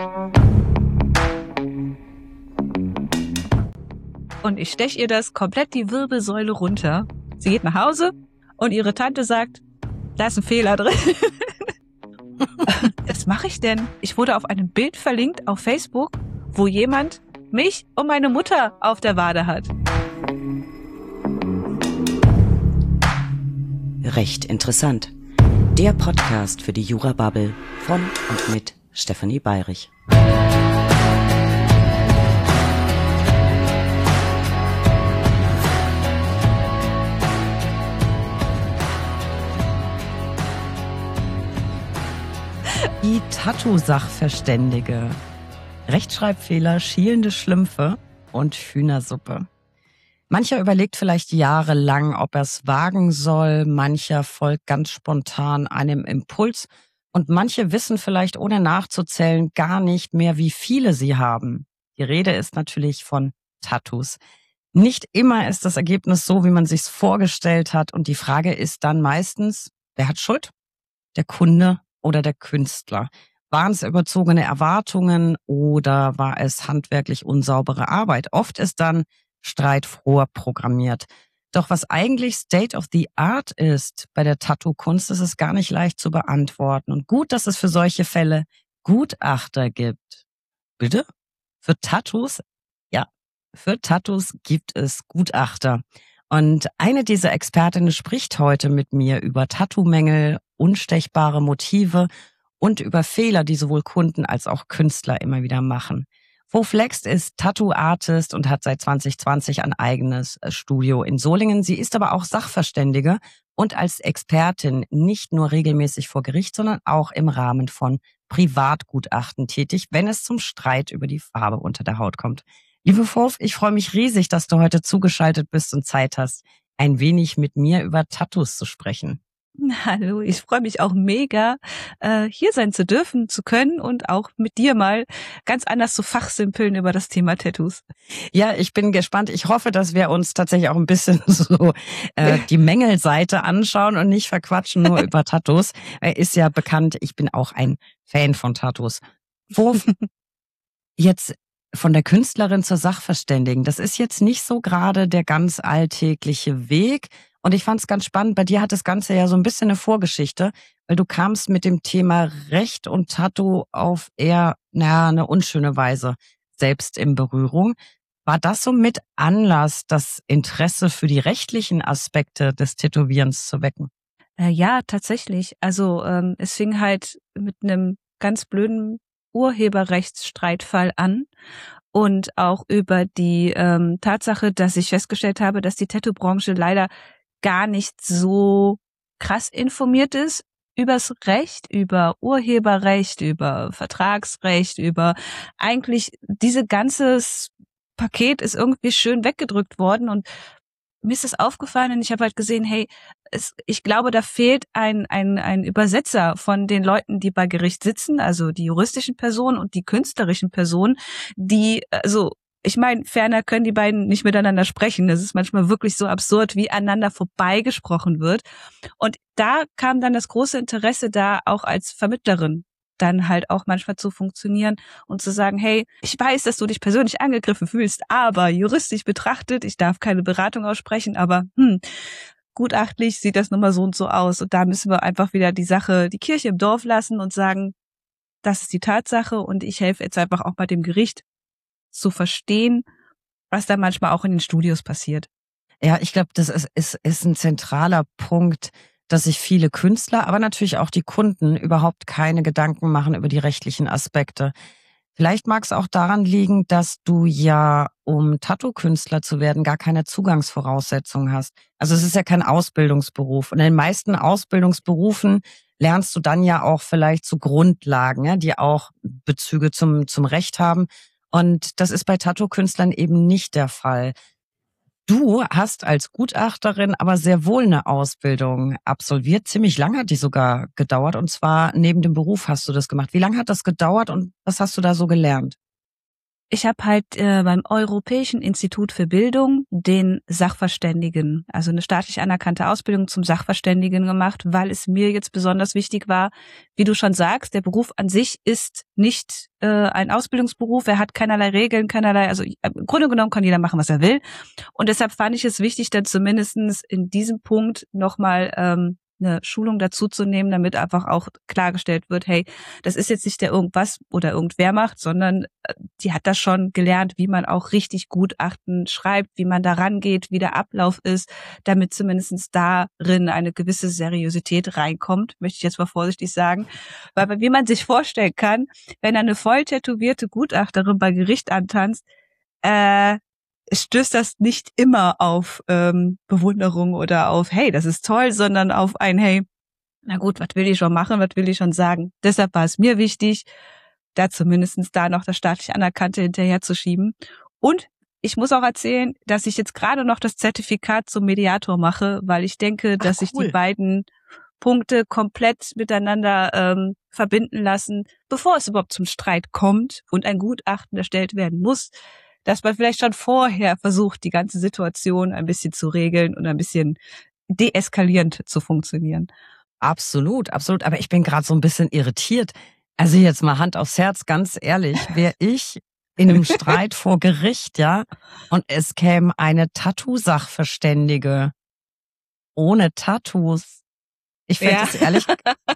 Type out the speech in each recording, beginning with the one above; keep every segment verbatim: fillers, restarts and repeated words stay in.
Und ich steche ihr das komplett die Wirbelsäule runter. Sie geht nach Hause und ihre Tante sagt, da ist ein Fehler drin. Was mache ich denn? Ich wurde auf einem Bild verlinkt auf Facebook, wo jemand mich und meine Mutter auf der Wade hat. Recht interessant. Der Podcast für die Jura-Bubble von und mit Stefanie Bayrich. Die Tattoo-Sachverständige. Rechtschreibfehler, schielende Schlümpfe und Hühnersuppe. Mancher überlegt vielleicht jahrelang, ob er es wagen soll. Mancher folgt ganz spontan einem Impuls. Und manche wissen vielleicht, ohne nachzuzählen, gar nicht mehr, wie viele sie haben. Die Rede ist natürlich von Tattoos. Nicht immer ist das Ergebnis so, wie man sich's vorgestellt hat. Und die Frage ist dann meistens, wer hat Schuld? Der Kunde oder der Künstler? Waren es überzogene Erwartungen oder war es handwerklich unsaubere Arbeit? Oft ist dann Streit vorprogrammiert. Doch was eigentlich State of the Art ist bei der Tattoo-Kunst, ist es gar nicht leicht zu beantworten. Und gut, dass es für solche Fälle Gutachter gibt. Bitte? Für Tattoos? Ja, für Tattoos gibt es Gutachter. Und eine dieser Expertinnen spricht heute mit mir über Tattoo-Mängel, unstechbare Motive und über Fehler, die sowohl Kunden als auch Künstler immer wieder machen. Vo Flext ist Tattoo-Artist und hat seit zwanzig zwanzig ein eigenes Studio in Solingen. Sie ist aber auch Sachverständige und als Expertin nicht nur regelmäßig vor Gericht, sondern auch im Rahmen von Privatgutachten tätig, wenn es zum Streit über die Farbe unter der Haut kommt. Liebe Vo, ich freue mich riesig, dass du heute zugeschaltet bist und Zeit hast, ein wenig mit mir über Tattoos zu sprechen. Hallo, ich freue mich auch mega, äh, hier sein zu dürfen, zu können und auch mit dir mal ganz anders zu fachsimpeln über das Thema Tattoos. Ja, ich bin gespannt. Ich hoffe, dass wir uns tatsächlich auch ein bisschen so äh, die Mängelseite anschauen und nicht verquatschen nur über Tattoos. Er ist ja bekannt, ich bin auch ein Fan von Tattoos. Wo jetzt von der Künstlerin zur Sachverständigen, das ist jetzt nicht so gerade der ganz alltägliche Weg. Und ich fand es ganz spannend, bei dir hat das Ganze ja so ein bisschen eine Vorgeschichte, weil du kamst mit dem Thema Recht und Tattoo auf eher, naja, eine unschöne Weise selbst in Berührung. War das so mit Anlass, das Interesse für die rechtlichen Aspekte des Tätowierens zu wecken? Äh, ja, tatsächlich. Also ähm, es fing halt mit einem ganz blöden Urheberrechtsstreitfall an. Und auch über die ähm, Tatsache, dass ich festgestellt habe, dass die Tattoo-Branche leider gar nicht so krass informiert ist übers Recht, über Urheberrecht, über Vertragsrecht, über eigentlich diese ganzes Paket ist irgendwie schön weggedrückt worden und mir ist das aufgefallen und ich habe halt gesehen, hey, es, ich glaube, da fehlt ein, ein, ein Übersetzer von den Leuten, die bei Gericht sitzen, also die juristischen Personen und die künstlerischen Personen, die, also ich meine, ferner können die beiden nicht miteinander sprechen. Das ist manchmal wirklich so absurd, wie aneinander vorbeigesprochen wird. Und da kam dann das große Interesse da, auch als Vermittlerin dann halt auch manchmal zu funktionieren und zu sagen, hey, ich weiß, dass du dich persönlich angegriffen fühlst, aber juristisch betrachtet, ich darf keine Beratung aussprechen, aber hm, gutachtlich sieht das nun mal so und so aus. Und da müssen wir einfach wieder die Sache, die Kirche im Dorf lassen und sagen, das ist die Tatsache und ich helfe jetzt einfach auch bei dem Gericht zu verstehen, was da manchmal auch in den Studios passiert. Ja, ich glaube, das ist, ist, ist ein zentraler Punkt, dass sich viele Künstler, aber natürlich auch die Kunden überhaupt keine Gedanken machen über die rechtlichen Aspekte. Vielleicht mag es auch daran liegen, dass du ja, um Tattoo-Künstler zu werden, gar keine Zugangsvoraussetzungen hast. Also es ist ja kein Ausbildungsberuf. Und in den meisten Ausbildungsberufen lernst du dann ja auch vielleicht zu Grundlagen, ja, die auch Bezüge zum, zum Recht haben. Und das ist bei Tattoo-Künstlern eben nicht der Fall. Du hast als Gutachterin aber sehr wohl eine Ausbildung absolviert. Ziemlich lange hat die sogar gedauert. Und zwar neben dem Beruf hast du das gemacht. Wie lange hat das gedauert und was hast du da so gelernt? Ich habe halt äh, beim Europäischen Institut für Bildung den Sachverständigen, also eine staatlich anerkannte Ausbildung zum Sachverständigen gemacht, weil es mir jetzt besonders wichtig war, wie du schon sagst, der Beruf an sich ist nicht äh, ein Ausbildungsberuf, er hat keinerlei Regeln, keinerlei, also im Grunde genommen kann jeder machen, was er will. Und deshalb fand ich es wichtig, dann zumindestens in diesem Punkt nochmal ähm, eine Schulung dazu zu nehmen, damit einfach auch klargestellt wird, hey, das ist jetzt nicht der irgendwas oder irgendwer macht, sondern die hat das schon gelernt, wie man auch richtig Gutachten schreibt, wie man da rangeht, wie der Ablauf ist, damit zumindest darin eine gewisse Seriosität reinkommt, möchte ich jetzt mal vorsichtig sagen. Weil wie man sich vorstellen kann, wenn eine voll tätowierte Gutachterin bei Gericht antanzt, äh, stößt das nicht immer auf ähm, Bewunderung oder auf, hey, das ist toll, sondern auf ein, hey, na gut, was will ich schon machen, was will ich schon sagen. Deshalb war es mir wichtig, da zumindest da noch das staatlich Anerkannte hinterherzuschieben. Und ich muss auch erzählen, dass ich jetzt gerade noch das Zertifikat zum Mediator mache, weil ich denke, dass Ach, sich cool. die beiden Punkte komplett miteinander ähm, verbinden lassen, bevor es überhaupt zum Streit kommt und ein Gutachten erstellt werden muss, dass man vielleicht schon vorher versucht, die ganze Situation ein bisschen zu regeln und ein bisschen deeskalierend zu funktionieren. Absolut, absolut. Aber ich bin gerade so ein bisschen irritiert. Also jetzt mal Hand aufs Herz, ganz ehrlich, wäre ich in einem Streit vor Gericht, ja, und es käme eine Tattoo-Sachverständige ohne Tattoos. Ich fände Ja. es ehrlich,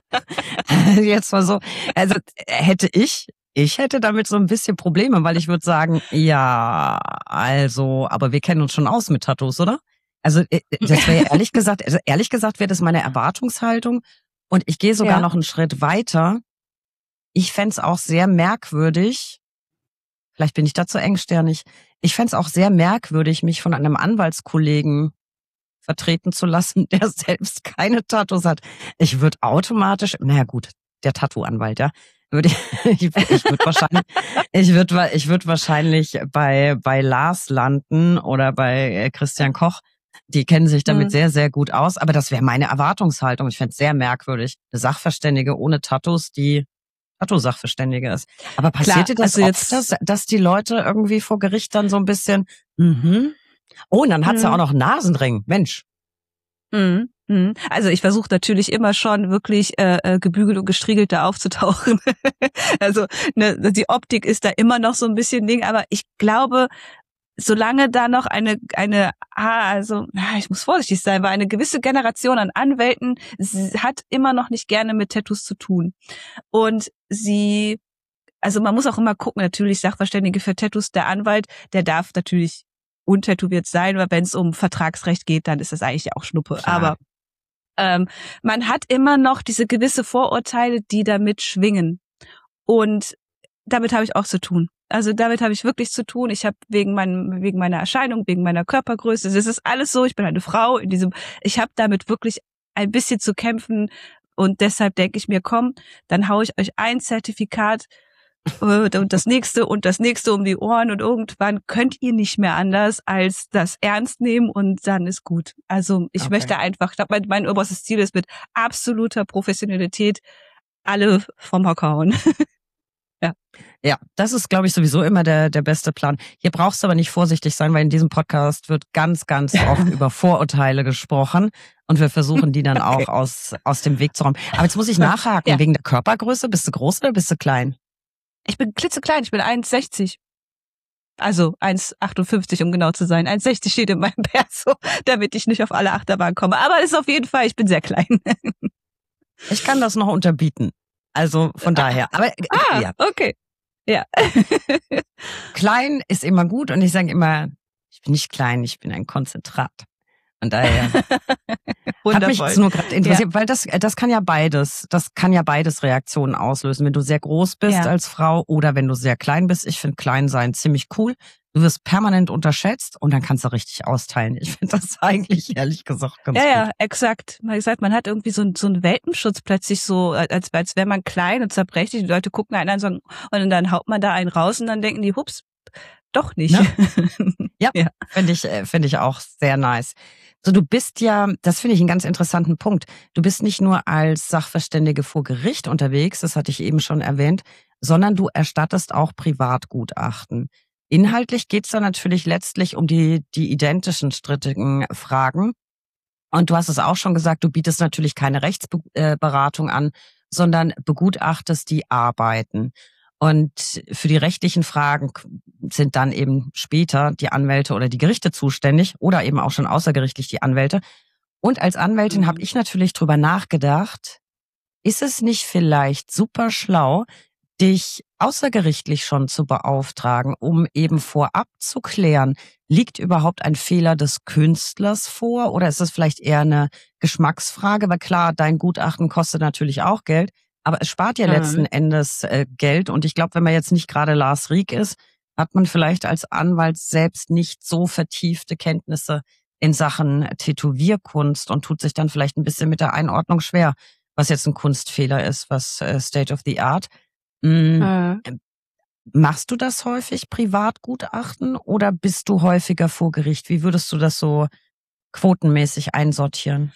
jetzt mal so, also hätte ich, ich hätte damit so ein bisschen Probleme, weil ich würde sagen, ja, also, aber wir kennen uns schon aus mit Tattoos, oder? Also äh, das wäre ehrlich gesagt, also ehrlich gesagt wäre das meine Erwartungshaltung und ich gehe sogar Ja. noch einen Schritt weiter. Ich fände es auch sehr merkwürdig, vielleicht bin ich da zu engstirnig, ich fände es auch sehr merkwürdig, mich von einem Anwaltskollegen vertreten zu lassen, der selbst keine Tattoos hat. Ich würde automatisch, naja gut, der Tattoo-Anwalt, ja, würde ich, ich, ich würde wahrscheinlich, ich würde, ich würde wahrscheinlich bei bei Lars landen oder bei Christian Koch. Die kennen sich damit Hm. sehr, sehr gut aus, aber das wäre meine Erwartungshaltung. Ich fände es sehr merkwürdig, eine Sachverständige ohne Tattoos, die Tattoo-Sachverständige ist. Aber passiert Klar, dir das also oft, jetzt- dass, dass die Leute irgendwie vor Gericht dann so ein bisschen, mhm. Oh, und dann hat sie Mhm. auch noch einen Nasenring. Mensch. Mhm. Mhm. Also ich versuche natürlich immer schon wirklich äh, äh, gebügelt und gestriegelt da aufzutauchen. Also ne, die Optik ist da immer noch so ein bisschen Ding, aber ich glaube, solange da noch eine, eine, ah, also ah, ich muss vorsichtig sein, weil eine gewisse Generation an Anwälten s- hat immer noch nicht gerne mit Tattoos zu tun. Und sie, also man muss auch immer gucken, natürlich Sachverständige für Tattoos, der Anwalt, der darf natürlich untätowiert sein, weil wenn es um Vertragsrecht geht, dann ist das eigentlich ja auch Schnuppe. Klar. Aber ähm, man hat immer noch diese gewisse Vorurteile, die damit schwingen. Und damit habe ich auch zu tun. Also damit habe ich wirklich zu tun. Ich habe wegen meinem, wegen meiner Erscheinung, wegen meiner Körpergröße, es ist alles so, ich bin eine Frau in diesem, ich habe damit wirklich ein bisschen zu kämpfen und deshalb denke ich mir, komm, dann haue ich euch ein Zertifikat äh, und das nächste und das nächste um die Ohren und irgendwann könnt ihr nicht mehr anders als das ernst nehmen und dann ist gut. Also ich Okay. möchte einfach, ich glaube, mein, mein oberstes Ziel ist mit absoluter Professionalität alle vom Hocker hauen. Ja, das ist, glaube ich, sowieso immer der, der beste Plan. Hier brauchst du aber nicht vorsichtig sein, weil in diesem Podcast wird ganz, ganz oft über Vorurteile gesprochen und wir versuchen, die dann Okay. auch aus, aus dem Weg zu räumen. Aber jetzt muss ich nachhaken, Ja. wegen der Körpergröße, bist du groß oder bist du klein? Ich bin klitzeklein, ich bin eins sechzig. Also eins achtundfünfzig, um genau zu sein. eins sechzig steht in meinem Perso, damit ich nicht auf alle Achterbahnen komme. Aber es ist auf jeden Fall, ich bin sehr klein. Ich kann das noch unterbieten. Also von daher. Aber äh, Ah, ja, okay. Ja. klein ist immer gut und ich sage immer, ich bin nicht klein, ich bin ein Konzentrat. Von daher hat mich Wundervoll. jetzt nur gerade interessiert, weil das das kann ja beides, das kann ja beides Reaktionen auslösen, wenn du sehr groß bist Ja. als Frau oder wenn du sehr klein bist. Ich finde klein sein ziemlich cool. Du wirst permanent unterschätzt und dann kannst du richtig austeilen. Ich finde das eigentlich ehrlich gesagt ganz Ja, gut. ja, exakt. Man gesagt, man hat irgendwie so, so einen Welpenschutz plötzlich so, als, als wäre man klein und zerbrechlich. Die Leute gucken einen an und sagen, und dann haut man da einen raus und dann denken die, hups, doch nicht. Ne? Ja, Ja. finde ich, äh, finde ich auch sehr nice. So, du bist ja, das finde ich einen ganz interessanten Punkt. Du bist nicht nur als Sachverständige vor Gericht unterwegs, das hatte ich eben schon erwähnt, sondern du erstattest auch Privatgutachten. Inhaltlich geht's dann natürlich letztlich um die, die identischen strittigen Fragen. Und du hast es auch schon gesagt, du bietest natürlich keine Rechtsberatung an, sondern begutachtest die Arbeiten. Und für die rechtlichen Fragen sind dann eben später die Anwälte oder die Gerichte zuständig oder eben auch schon außergerichtlich die Anwälte. Und als Anwältin mhm. habe ich natürlich drüber nachgedacht, ist es nicht vielleicht super schlau, dich außergerichtlich schon zu beauftragen, um eben vorab zu klären, liegt überhaupt ein Fehler des Künstlers vor oder ist es vielleicht eher eine Geschmacksfrage? Weil klar, dein Gutachten kostet natürlich auch Geld, aber es spart ja mhm. letzten Endes äh, Geld. Und ich glaube, wenn man jetzt nicht gerade Lars Rieck ist, hat man vielleicht als Anwalt selbst nicht so vertiefte Kenntnisse in Sachen Tätowierkunst und tut sich dann vielleicht ein bisschen mit der Einordnung schwer, was jetzt ein Kunstfehler ist, was äh, State of the Art. Mhm. Äh. Machst du das häufig, Privatgutachten, oder bist du häufiger vor Gericht? Wie würdest du das so quotenmäßig einsortieren?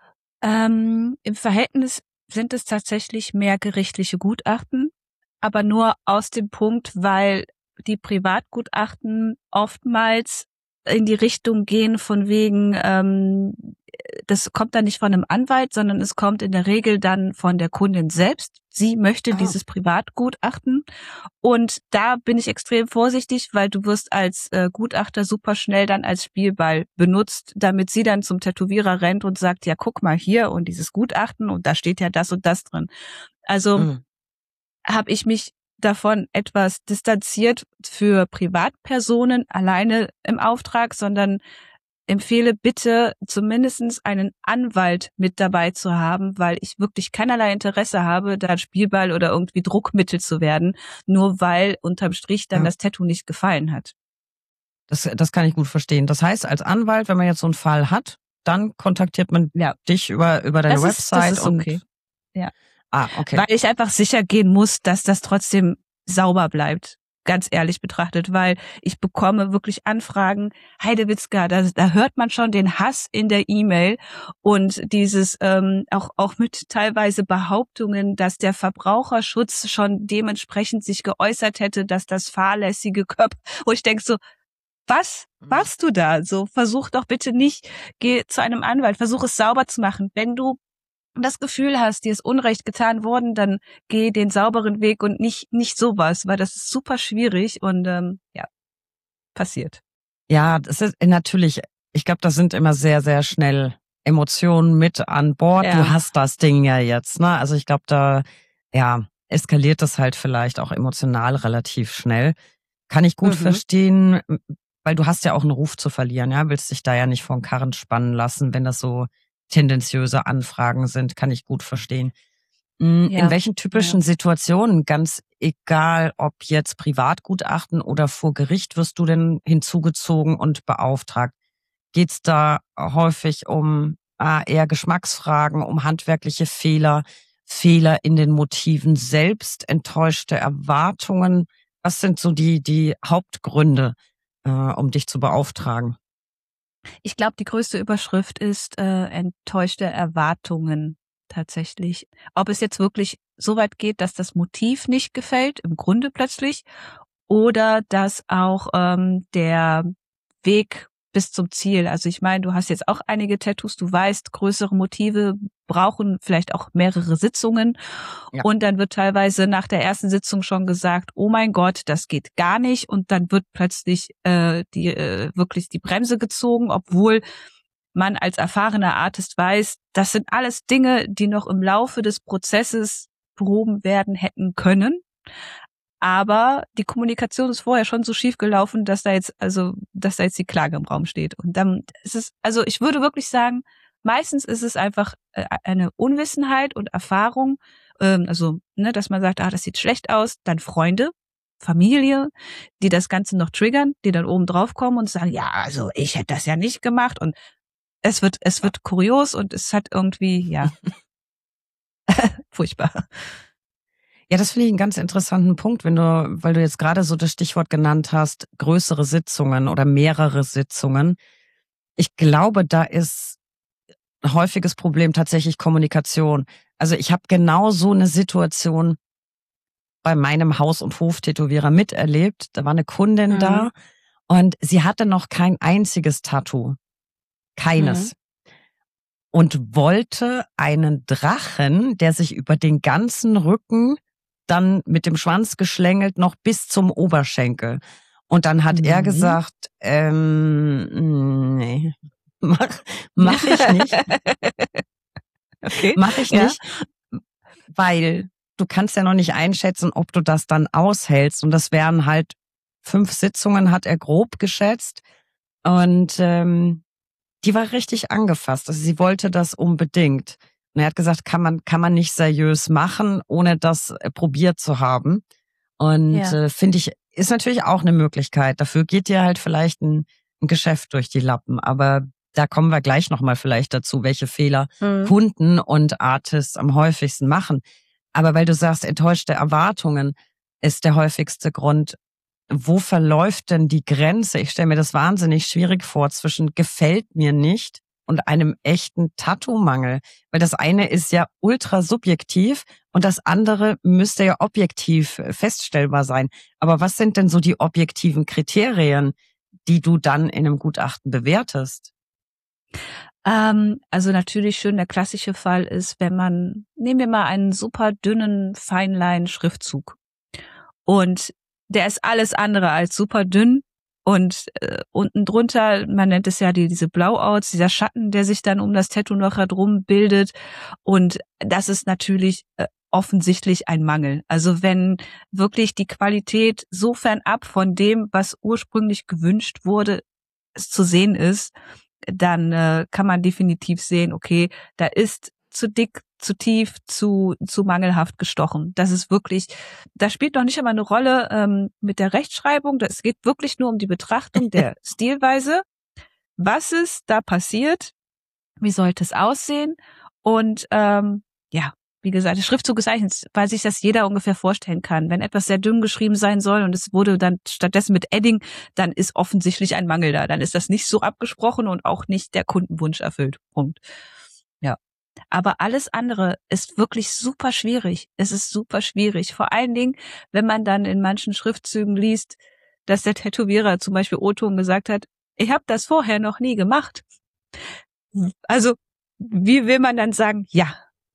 Ähm, im Verhältnis sind es tatsächlich mehr gerichtliche Gutachten, aber nur aus dem Punkt, weil die Privatgutachten oftmals in die Richtung gehen von wegen, ähm, das kommt dann nicht von einem Anwalt, sondern es kommt in der Regel dann von der Kundin selbst. Sie möchte ah. dieses Privatgutachten. Und da bin ich extrem vorsichtig, weil du wirst als äh, Gutachter super schnell dann als Spielball benutzt, damit sie dann zum Tätowierer rennt und sagt, ja, guck mal hier und dieses Gutachten und da steht ja das und das drin. Also mhm. habe ich mich davon etwas distanziert für Privatpersonen alleine im Auftrag, sondern empfehle bitte zumindest einen Anwalt mit dabei zu haben, weil ich wirklich keinerlei Interesse habe, da Spielball oder irgendwie Druckmittel zu werden, nur weil unterm Strich dann ja. das Tattoo nicht gefallen hat. Das, das kann ich gut verstehen. Das heißt, als Anwalt, wenn man jetzt so einen Fall hat, dann kontaktiert man ja. dich über, über deine das Website. Ist, das ist okay. Und ja. Ah, okay. Weil ich einfach sicher gehen muss, dass das trotzdem sauber bleibt. Ganz ehrlich betrachtet, weil ich bekomme wirklich Anfragen, Heidewitzka, da, da hört man schon den Hass in der E-Mail und dieses ähm, auch auch mit teilweise Behauptungen, dass der Verbraucherschutz schon dementsprechend sich geäußert hätte, dass das fahrlässige Körper, wo ich denke so, was machst du da? So, versuch doch bitte nicht, geh zu einem Anwalt, versuch es sauber zu machen. Wenn du das Gefühl hast, dir ist Unrecht getan worden, dann geh den sauberen Weg und nicht nicht sowas, weil das ist super schwierig und ähm, ja, passiert. Ja, das ist natürlich, ich glaube, da sind immer sehr, sehr schnell Emotionen mit an Bord. Ja. Du hast das Ding ja jetzt, ne? Also ich glaube, da ja eskaliert das halt vielleicht auch emotional relativ schnell. Kann ich gut mhm. verstehen, weil du hast ja auch einen Ruf zu verlieren, ja, willst dich da ja nicht vor den Karren spannen lassen, wenn das so tendenziöse Anfragen sind, kann ich gut verstehen. In ja, welchen typischen ja. Situationen, ganz egal ob jetzt Privatgutachten oder vor Gericht, wirst du denn hinzugezogen und beauftragt? Geht's da häufig um ah, eher Geschmacksfragen, um handwerkliche Fehler, Fehler in den Motiven selbst, enttäuschte Erwartungen? Was sind so die, die Hauptgründe, äh, um dich zu beauftragen? Ich glaube, die größte Überschrift ist äh, enttäuschte Erwartungen tatsächlich. Ob es jetzt wirklich so weit geht, dass das Motiv nicht gefällt, im Grunde plötzlich, oder dass auch ähm, der Weg bis zum Ziel. Also ich meine, du hast jetzt auch einige Tattoos, du weißt, größere Motive brauchen vielleicht auch mehrere Sitzungen. Ja. Und dann wird teilweise nach der ersten Sitzung schon gesagt, oh mein Gott, das geht gar nicht. Und dann wird plötzlich äh, die äh, wirklich die Bremse gezogen, obwohl man als erfahrener Artist weiß, das sind alles Dinge, die noch im Laufe des Prozesses behoben werden hätten können. Aber die Kommunikation ist vorher schon so schief gelaufen, dass da jetzt, also, dass da jetzt die Klage im Raum steht. Und dann ist es, also ich würde wirklich sagen, meistens ist es einfach eine Unwissenheit und Erfahrung, ähm, also, ne, dass man sagt, ah, das sieht schlecht aus, dann Freunde, Familie, die das Ganze noch triggern, die dann oben drauf kommen und sagen, ja, also ich hätte das ja nicht gemacht und es wird, es wird kurios und es hat irgendwie, ja, furchtbar. Ja, das finde ich einen ganz interessanten Punkt, wenn du, weil du jetzt gerade so das Stichwort genannt hast, größere Sitzungen oder mehrere Sitzungen. Ich glaube, da ist ein häufiges Problem tatsächlich Kommunikation. Also ich habe genau so eine Situation bei meinem Haus- und Hof-Tätowierer miterlebt. Da war eine Kundin Mhm. da und sie hatte noch kein einziges Tattoo. Keines. Mhm. Und wollte einen Drachen, der sich über den ganzen Rücken dann mit dem Schwanz geschlängelt noch bis zum Oberschenkel. Und dann hat er Mhm. gesagt, ähm, nee, mach, mach ich nicht. Okay. Mach ich Ja. nicht, weil du kannst ja noch nicht einschätzen, ob du das dann aushältst. Und das wären halt fünf Sitzungen, hat er grob geschätzt. Und ähm, die war richtig angefasst. Also sie wollte das unbedingt. Und er hat gesagt, kann man kann man nicht seriös machen, ohne das äh, probiert zu haben. Und Ja. äh, finde ich, ist natürlich auch eine Möglichkeit. Dafür geht dir halt vielleicht ein, ein Geschäft durch die Lappen. Aber da kommen wir gleich nochmal vielleicht dazu, welche Fehler Mhm. Kunden und Artists am häufigsten machen. Aber weil du sagst, enttäuschte Erwartungen ist der häufigste Grund. Wo verläuft denn die Grenze? Ich stelle mir das wahnsinnig schwierig vor zwischen gefällt mir nicht und einem echten Tattoo-Mangel. Weil das eine ist ja ultra subjektiv und das andere müsste ja objektiv feststellbar sein. Aber was sind denn so die objektiven Kriterien, die du dann in einem Gutachten bewertest? Ähm, also natürlich schön, der klassische Fall ist, wenn man, nehmen wir mal einen super dünnen Feinlein-Schriftzug und der ist alles andere als super dünn und äh, unten drunter, man nennt es ja die, diese Blowouts, dieser Schatten, der sich dann um das Tattoo noch herum bildet und das ist natürlich äh, offensichtlich ein Mangel. Also wenn wirklich die Qualität so fernab von dem, was ursprünglich gewünscht wurde, es zu sehen ist, dann äh, kann man definitiv sehen, okay, da ist zu dick, zu tief, zu zu mangelhaft gestochen. Das ist wirklich, das spielt noch nicht einmal eine Rolle ähm, mit der Rechtschreibung. Es geht wirklich nur um die Betrachtung der Stilweise. Was ist da passiert? Wie sollte es aussehen? Und ähm, ja, wie gesagt, der Schriftzug ist eigentlich, weil sich das jeder ungefähr vorstellen kann. Wenn etwas sehr dünn geschrieben sein soll und es wurde dann stattdessen mit Edding, dann ist offensichtlich ein Mangel da. Dann ist das nicht so abgesprochen und auch nicht der Kundenwunsch erfüllt. Punkt. Ja. Aber alles andere ist wirklich super schwierig. Es ist super schwierig. Vor allen Dingen, wenn man dann in manchen Schriftzügen liest, dass der Tätowierer zum Beispiel O-Ton gesagt hat, ich habe das vorher noch nie gemacht. Also, wie will man dann sagen, ja,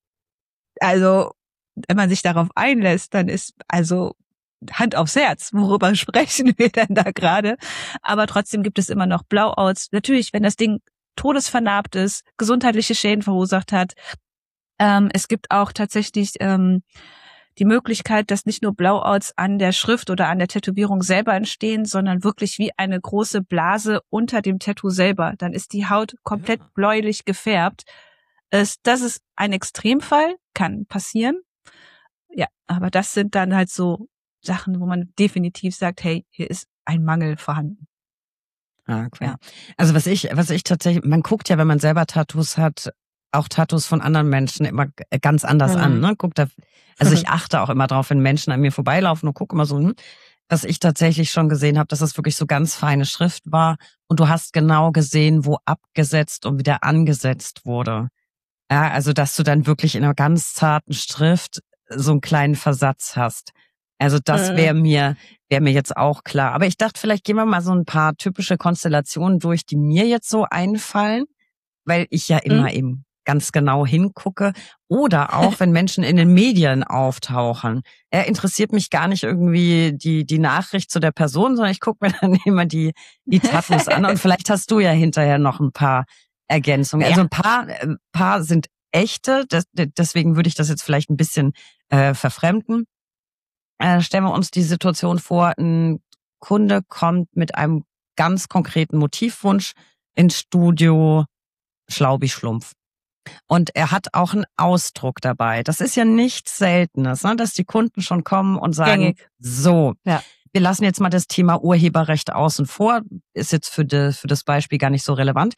also, wenn man sich darauf einlässt, dann ist, also, Hand aufs Herz, worüber sprechen wir denn da gerade? Aber trotzdem gibt es immer noch Blowouts. Natürlich, wenn das Ding todesvernarbt ist, gesundheitliche Schäden verursacht hat. Ähm, es gibt auch tatsächlich ähm, die Möglichkeit, dass nicht nur Blowouts an der Schrift oder an der Tätowierung selber entstehen, sondern wirklich wie eine große Blase unter dem Tattoo selber. Dann ist die Haut komplett bläulich gefärbt. Es, das ist ein Extremfall, kann passieren. Ja, aber das sind dann halt so Sachen, wo man definitiv sagt, hey, hier ist ein Mangel vorhanden. Ah, okay. Ja. Also was ich, was ich tatsächlich, man guckt ja, wenn man selber Tattoos hat, auch Tattoos von anderen Menschen immer ganz anders Mhm. an. Ne? Guck da, also ich achte auch immer drauf, wenn Menschen an mir vorbeilaufen und gucke immer so, hm, was ich tatsächlich schon gesehen habe, dass das wirklich so ganz feine Schrift war und du hast genau gesehen, wo abgesetzt und wieder angesetzt wurde. Ja, also dass du dann wirklich in einer ganz zarten Schrift so einen kleinen Versatz hast. Also das Mhm. wäre mir wäre mir jetzt auch klar. Aber ich dachte, vielleicht gehen wir mal so ein paar typische Konstellationen durch, die mir jetzt so einfallen, weil ich ja immer Mhm. eben ganz genau hingucke. Oder auch, wenn Menschen in den Medien auftauchen. Er interessiert mich gar nicht irgendwie die die Nachricht zu der Person, sondern ich gucke mir dann immer die die Tattoos an. Und vielleicht hast du ja hinterher noch ein paar Ergänzungen. Ja. Also ein paar, ein paar sind echte, das, deswegen würde ich das jetzt vielleicht ein bisschen äh, verfremden. Äh, stellen wir uns die Situation vor, ein Kunde kommt mit einem ganz konkreten Motivwunsch ins Studio Schlaubi-Schlumpf. Und er hat auch einen Ausdruck dabei. Das ist ja nichts Seltenes, ne? Dass die Kunden schon kommen und sagen, Gängig. so, Ja. wir lassen jetzt mal das Thema Urheberrecht außen vor, ist jetzt für, de, für das Beispiel gar nicht so relevant.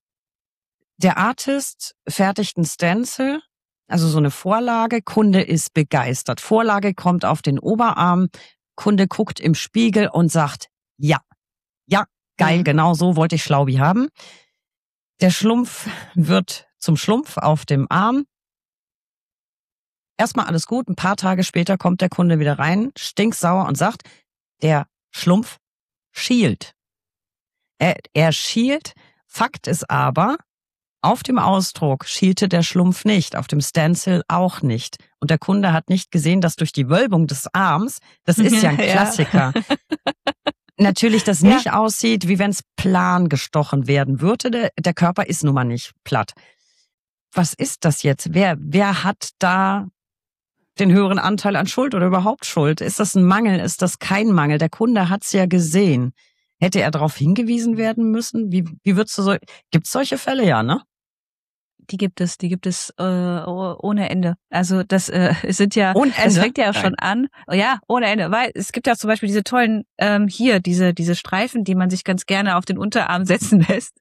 Der Artist fertigt ein Stencil, also so eine Vorlage, Kunde ist begeistert. Vorlage kommt auf den Oberarm, Kunde guckt im Spiegel und sagt, ja, ja, geil, Mhm. genau so wollte ich Schlaubi haben. Der Schlumpf wird zum Schlumpf auf dem Arm. erstmal alles gut. Ein paar Tage später kommt der Kunde wieder rein, stinksauer und sagt, der Schlumpf schielt. Er, er schielt. Fakt ist aber, auf dem Ausdruck schielte der Schlumpf nicht, auf dem Stencil auch nicht. Und der Kunde hat nicht gesehen, dass durch die Wölbung des Arms, das ist ja ein Klassiker, ja. natürlich das nicht ja. aussieht, wie wenn es plan gestochen werden würde. Der, der Körper ist nun mal nicht platt. Was ist das jetzt? Wer, wer hat da den höheren Anteil an Schuld oder überhaupt Schuld? Ist das ein Mangel? Ist das kein Mangel? Der Kunde hat's ja gesehen. Hätte er darauf hingewiesen werden müssen? Wie, wie würdest du so, gibt's solche Fälle? Ja, ne? Die gibt es, die gibt es äh, ohne Ende. Also das äh, sind ja, ohne Ende? Das fängt ja auch schon an. Ja, ohne Ende, weil es gibt ja zum Beispiel diese tollen ähm, hier diese diese Streifen, die man sich ganz gerne auf den Unterarm setzen lässt.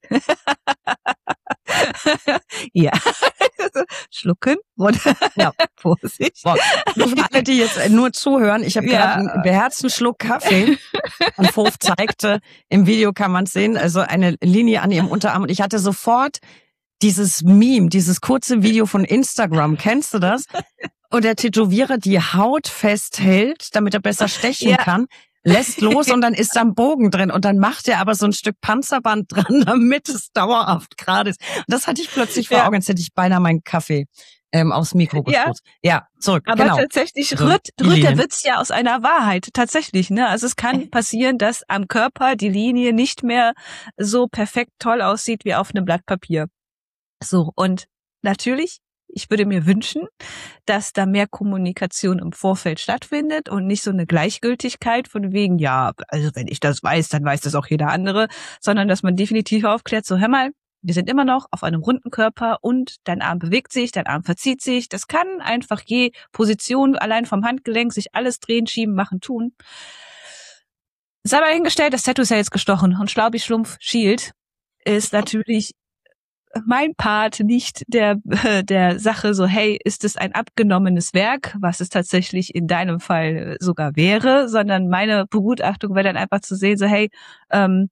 ja, schlucken und ja. Vorsicht. Boah. Für alle, die jetzt nur zuhören, ich habe ja. gerade einen beherzten Schluck Kaffee und Hof zeigte, im Video kann man es sehen, also eine Linie an ihrem Unterarm und ich hatte sofort dieses Meme, dieses kurze Video von Instagram, kennst du das? Und der Tätowierer die Haut festhält, damit er besser stechen ja. kann, lässt los und dann ist da ein Bogen drin und dann macht er aber so ein Stück Panzerband dran, damit es dauerhaft gerade ist. Und das hatte ich plötzlich vor ja. Augen, jetzt hätte ich beinahe meinen Kaffee ähm, aufs Mikro gespritzt. Ja. ja, zurück, aber genau. tatsächlich rührt, rührt der Witz ja aus einer Wahrheit, tatsächlich. Ne? Also es kann passieren, dass am Körper die Linie nicht mehr so perfekt toll aussieht wie auf einem Blatt Papier. So, und natürlich, ich würde mir wünschen, dass da mehr Kommunikation im Vorfeld stattfindet und nicht so eine Gleichgültigkeit von wegen, ja, also wenn ich das weiß, dann weiß das auch jeder andere, sondern dass man definitiv aufklärt, so hör mal, wir sind immer noch auf einem runden Körper und dein Arm bewegt sich, dein Arm verzieht sich. Das kann einfach je Position allein vom Handgelenk sich alles drehen, schieben, machen, tun. Sei mal hingestellt, das Tattoo ist ja jetzt gestochen und Schlaubi-Schlumpf schielt, ist natürlich mein Part nicht der der Sache so, hey, ist es ein abgenommenes Werk, was es tatsächlich in deinem Fall sogar wäre, sondern meine Begutachtung wäre dann einfach zu sehen, so hey, ähm,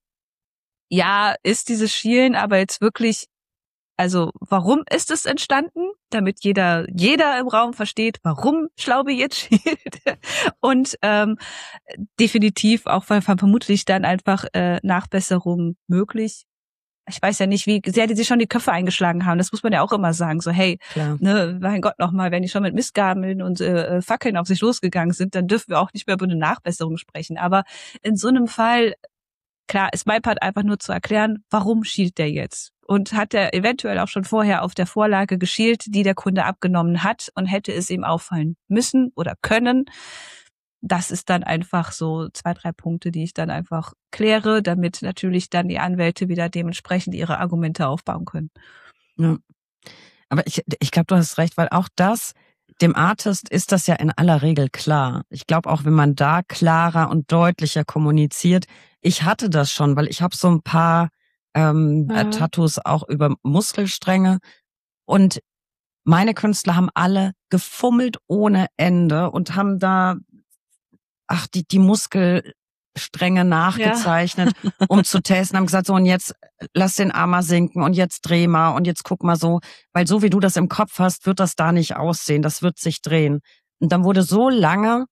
ja, ist dieses Schielen aber jetzt wirklich, also warum ist es entstanden, damit jeder jeder im Raum versteht, warum Schlaubi jetzt schielt und ähm, definitiv auch, weil vermutlich dann einfach äh, Nachbesserungen möglich. Ich weiß ja nicht, wie sehr die sich schon die Köpfe eingeschlagen haben. Das muss man ja auch immer sagen. So, hey, Klar. ne, mein Gott nochmal, wenn die schon mit Mistgabeln und äh, Fackeln auf sich losgegangen sind, dann dürfen wir auch nicht mehr über eine Nachbesserung sprechen. Aber in so einem Fall, klar, ist mein Part einfach nur zu erklären, warum schielt der jetzt? Und hat er eventuell auch schon vorher auf der Vorlage geschielt, die der Kunde abgenommen hat und hätte es ihm auffallen müssen oder können. Das ist dann einfach so zwei, drei Punkte, die ich dann einfach kläre, damit natürlich dann die Anwälte wieder dementsprechend ihre Argumente aufbauen können. Ja. Aber ich, ich glaube, du hast recht, weil auch das, dem Artist ist das ja in aller Regel klar. Ich glaube auch, wenn man da klarer und deutlicher kommuniziert, ich hatte das schon, weil ich habe so ein paar ähm, mhm. Tattoos auch über Muskelstränge und meine Künstler haben alle gefummelt ohne Ende und haben da ach, die, die Muskelstränge nachgezeichnet, ja. um zu testen, haben gesagt, so, und jetzt lass den Arm mal sinken und jetzt dreh mal und jetzt guck mal so, weil so wie du das im Kopf hast, wird das da nicht aussehen, das wird sich drehen. Und dann wurde so lange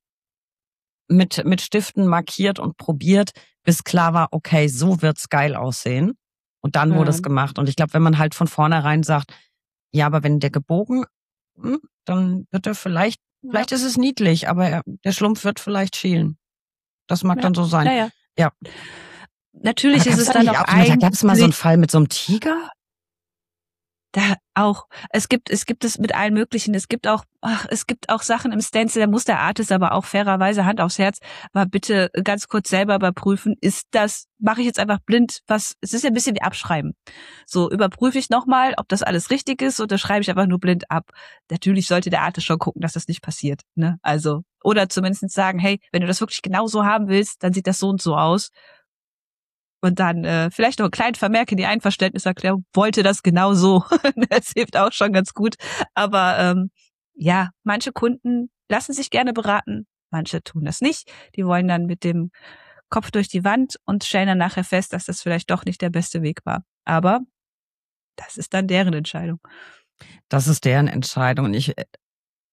mit, mit Stiften markiert und probiert, bis klar war, okay, so wird's geil aussehen. Und dann ja. wurde es gemacht. Und ich glaube, wenn man halt von vornherein sagt, ja, aber wenn der gebogen, dann wird er vielleicht Vielleicht ist es niedlich, aber er, der Schlumpf wird vielleicht schielen. Das mag ja. dann so sein. Ja, ja. ja. Natürlich ist es dann auch ein... Da gab es mal so einen Fall mit so einem Tiger? Da auch. Es gibt, es gibt es mit allen möglichen. Es gibt auch, ach, es gibt auch Sachen im Stencil, da muss der Artist aber auch fairerweise Hand aufs Herz mal bitte ganz kurz selber überprüfen. Ist das, mache ich jetzt einfach blind, was, es ist ja ein bisschen wie Abschreiben. So, überprüfe ich nochmal, ob das alles richtig ist oder schreibe ich einfach nur blind ab. Natürlich sollte der Artist schon gucken, dass das nicht passiert, ne? Also, oder zumindest sagen, hey, wenn du das wirklich genau so haben willst, dann sieht das so und so aus. Und dann äh, vielleicht noch einen kleinen Vermerk in die Einverständniserklärung, wollte das genau so. Das hilft auch schon ganz gut. Aber ähm, ja, manche Kunden lassen sich gerne beraten, manche tun das nicht. Die wollen dann mit dem Kopf durch die Wand und stellen dann nachher fest, dass das vielleicht doch nicht der beste Weg war. Aber das ist dann deren Entscheidung. Das ist deren Entscheidung. Und ich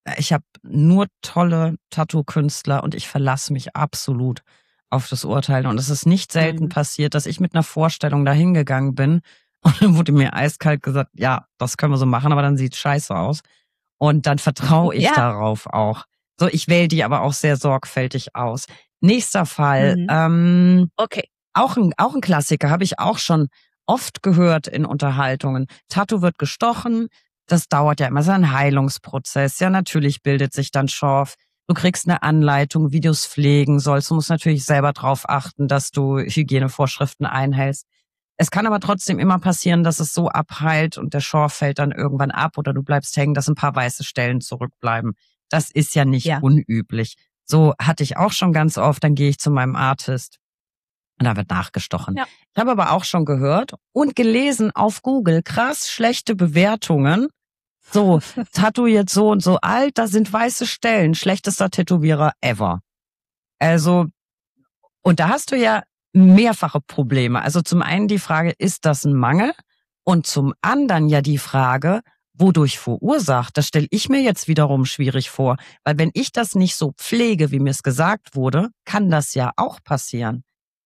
ich habe nur tolle Tattoo-Künstler und ich verlasse mich absolut auf das Urteil. Und es ist nicht selten Mhm. passiert, dass ich mit einer Vorstellung dahin gegangen bin und dann wurde mir eiskalt gesagt, ja, das können wir so machen, aber dann sieht scheiße aus. Und dann vertraue ich Ja. darauf auch. So, ich wähle die aber auch sehr sorgfältig aus. Nächster Fall, Mhm. ähm, Okay. auch ein, auch ein Klassiker, habe ich auch schon oft gehört in Unterhaltungen. Tattoo wird gestochen, das dauert ja immer seinen Heilungsprozess. Ja, natürlich bildet sich dann Schorf. Du kriegst eine Anleitung, wie du es pflegen sollst. Du musst natürlich selber drauf achten, dass du Hygienevorschriften einhältst. Es kann aber trotzdem immer passieren, dass es so abheilt und der Schorf fällt dann irgendwann ab oder du bleibst hängen, dass ein paar weiße Stellen zurückbleiben. Das ist ja nicht Ja. unüblich. So hatte ich auch schon ganz oft. Dann gehe ich zu meinem Artist und da wird nachgestochen. Ja. Ich habe aber auch schon gehört und gelesen auf Google krass schlechte Bewertungen. So, Tattoo jetzt so und so alt, da sind weiße Stellen, schlechtester Tätowierer ever. Also, und da hast du ja mehrfache Probleme. Also zum einen die Frage, ist das ein Mangel? Und zum anderen ja die Frage, wodurch verursacht? Das stelle ich mir jetzt wiederum schwierig vor. Weil wenn ich das nicht so pflege, wie mir es gesagt wurde, kann das ja auch passieren.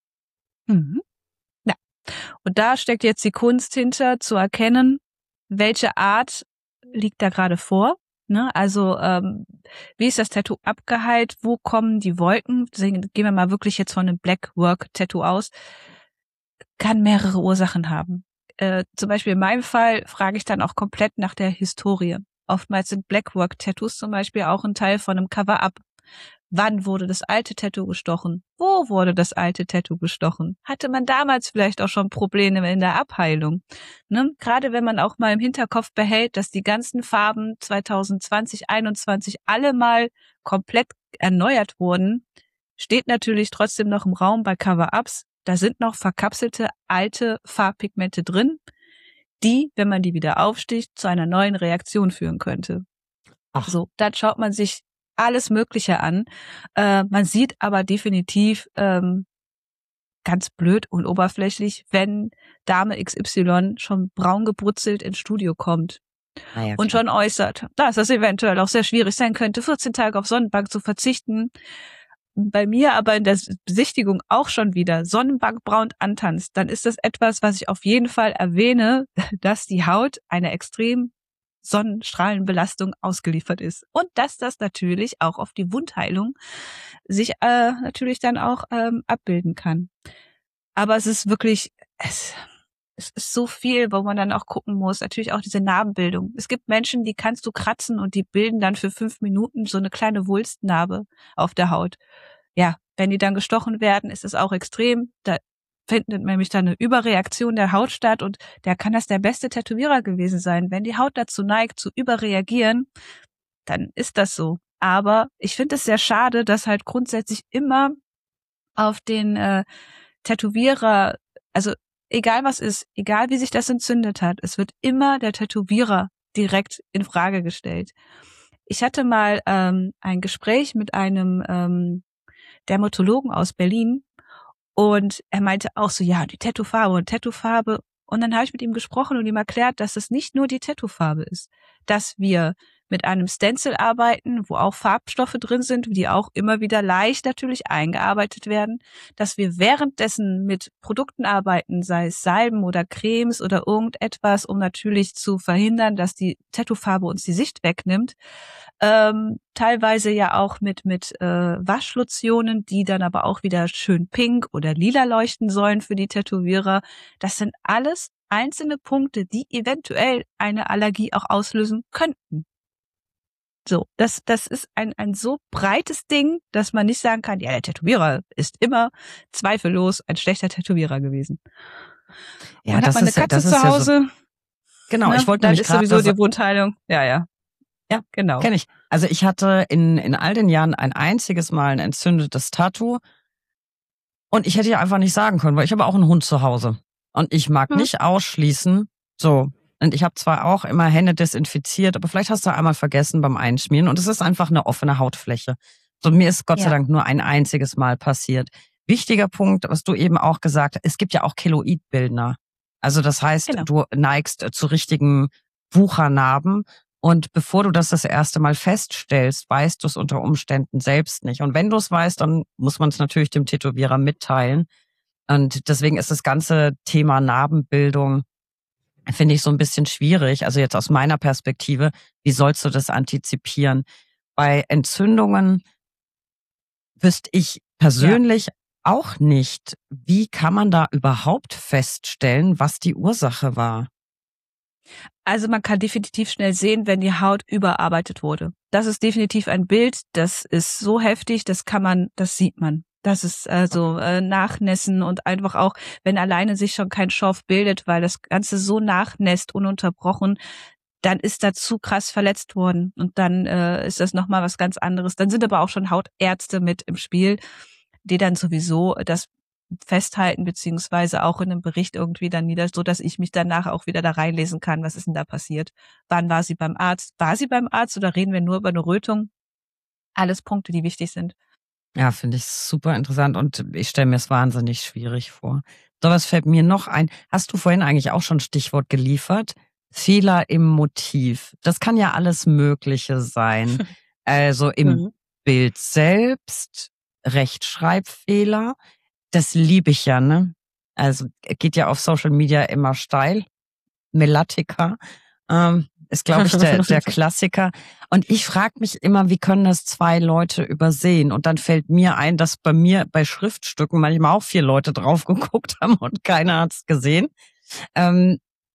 Mhm. Ja. Und da steckt jetzt die Kunst hinter, zu erkennen, welche Art liegt da gerade vor. Ne? Also ähm, wie ist das Tattoo abgeheilt? Wo kommen die Wolken? Deswegen gehen wir mal wirklich jetzt von einem Blackwork-Tattoo aus. Kann mehrere Ursachen haben. Äh, zum Beispiel in meinem Fall frage ich dann auch komplett nach der Historie. Oftmals sind Blackwork-Tattoos zum Beispiel auch ein Teil von einem Cover-Up. Wann wurde das alte Tattoo gestochen? Wo wurde das alte Tattoo gestochen? Hatte man damals vielleicht auch schon Probleme in der Abheilung? Ne? Gerade wenn man auch mal im Hinterkopf behält, dass die ganzen Farben zwanzig zwanzig, einundzwanzig alle mal komplett erneuert wurden, steht natürlich trotzdem noch im Raum bei Cover-Ups, da sind noch verkapselte alte Farbpigmente drin, die, wenn man die wieder aufsticht, zu einer neuen Reaktion führen könnte. Ach. So, dann schaut man sich alles Mögliche an. Äh, man sieht aber definitiv ähm, ganz blöd und oberflächlich, wenn Dame X Y schon braun gebrutzelt ins Studio kommt Naja, und klar. schon äußert, dass es eventuell auch sehr schwierig sein könnte, vierzehn Tage auf Sonnenbank zu verzichten. Bei mir aber in der Besichtigung auch schon wieder sonnenbankbraun antanzt, dann ist das etwas, was ich auf jeden Fall erwähne, dass die Haut einer extrem Sonnenstrahlenbelastung ausgeliefert ist. Und dass das natürlich auch auf die Wundheilung sich äh, natürlich dann auch ähm, abbilden kann. Aber es ist wirklich, es, es ist so viel, wo man dann auch gucken muss. Natürlich auch diese Narbenbildung. Es gibt Menschen, die kannst du kratzen und die bilden dann für fünf Minuten so eine kleine Wulstnarbe auf der Haut. Ja, wenn die dann gestochen werden, ist es auch extrem. Da findet nämlich dann eine Überreaktion der Haut statt und der kann das der beste Tätowierer gewesen sein. Wenn die Haut dazu neigt, zu überreagieren, dann ist das so. Aber ich finde es sehr schade, dass halt grundsätzlich immer auf den äh, Tätowierer, also egal was ist, egal wie sich das entzündet hat, es wird immer der Tätowierer direkt in Frage gestellt. Ich hatte mal ähm, ein Gespräch mit einem ähm, Dermatologen aus Berlin und er meinte auch so, ja, die Tattoofarbe und Tattoofarbe. Und dann habe ich mit ihm gesprochen und ihm erklärt, dass es nicht nur die Tattoofarbe ist, dass wir mit einem Stencil arbeiten, wo auch Farbstoffe drin sind, die auch immer wieder leicht natürlich eingearbeitet werden, dass wir währenddessen mit Produkten arbeiten, sei es Salben oder Cremes oder irgendetwas, um natürlich zu verhindern, dass die Tattoofarbe uns die Sicht wegnimmt. Ähm, teilweise ja auch mit mit äh, Waschlotionen, die dann aber auch wieder schön pink oder lila leuchten sollen für die Tätowierer. Das sind alles einzelne Punkte, die eventuell eine Allergie auch auslösen könnten. So, das, das ist ein, ein so breites Ding, dass man nicht sagen kann, ja, der Tätowierer ist immer zweifellos ein schlechter Tätowierer gewesen. Ja, und das hat man ist, eine Katze das ist zu ja Hause, so. Genau, ne, ich wollte dann nämlich ist gerade sowieso das- die Wundheilung. Ja, ja. Ja, genau. Kenn ich. Also ich hatte in, in all den Jahren ein einziges Mal ein entzündetes Tattoo und ich hätte ja einfach nicht sagen können, weil ich habe auch einen Hund zu Hause und ich mag Hm. nicht ausschließen, so, und ich habe zwar auch immer Hände desinfiziert, aber vielleicht hast du einmal vergessen beim Einschmieren und es ist einfach eine offene Hautfläche. So, mir ist Gott sei Ja. Dank nur ein einziges Mal passiert. Wichtiger Punkt, was du eben auch gesagt hast, es gibt ja auch Keloidbildner. Also das heißt, Genau. du neigst äh, zu richtigen Wuchernarben. Und bevor du das das erste Mal feststellst, weißt du es unter Umständen selbst nicht. Und wenn du es weißt, dann muss man es natürlich dem Tätowierer mitteilen. Und deswegen ist das ganze Thema Narbenbildung, finde ich, so ein bisschen schwierig. Also jetzt aus meiner Perspektive, wie sollst du das antizipieren? Bei Entzündungen wüsste ich persönlich ja auch nicht, wie kann man da überhaupt feststellen, was die Ursache war? Also man kann definitiv schnell sehen, wenn die Haut überarbeitet wurde. Das ist definitiv ein Bild, das ist so heftig, das kann man, das sieht man. Das ist also äh, Nachnässen und einfach auch, wenn alleine sich schon kein Schorf bildet, weil das Ganze so nachnässt, ununterbrochen, dann ist da zu krass verletzt worden und dann äh, ist das nochmal was ganz anderes. Dann sind aber auch schon Hautärzte mit im Spiel, die dann sowieso das festhalten, beziehungsweise auch in einem Bericht irgendwie dann nieder, so dass ich mich danach auch wieder da reinlesen kann, was ist denn da passiert? Wann war sie beim Arzt? War sie beim Arzt oder reden wir nur über eine Rötung? Alles Punkte, die wichtig sind. Ja, finde ich super interessant und ich stelle mir es wahnsinnig schwierig vor. So, was fällt mir noch ein? Hast du vorhin eigentlich auch schon ein Stichwort geliefert? Fehler im Motiv. Das kann ja alles Mögliche sein. Also im Mhm. Bild selbst, Rechtschreibfehler. Das liebe ich ja, ne? Also geht ja auf Social Media immer steil. Melatica ähm, ist, glaube ich, der, der Klassiker. Und ich frage mich immer, wie können das zwei Leute übersehen? Und dann fällt mir ein, dass bei mir bei Schriftstücken manchmal auch vier Leute drauf geguckt haben und keiner hat's gesehen. Ähm,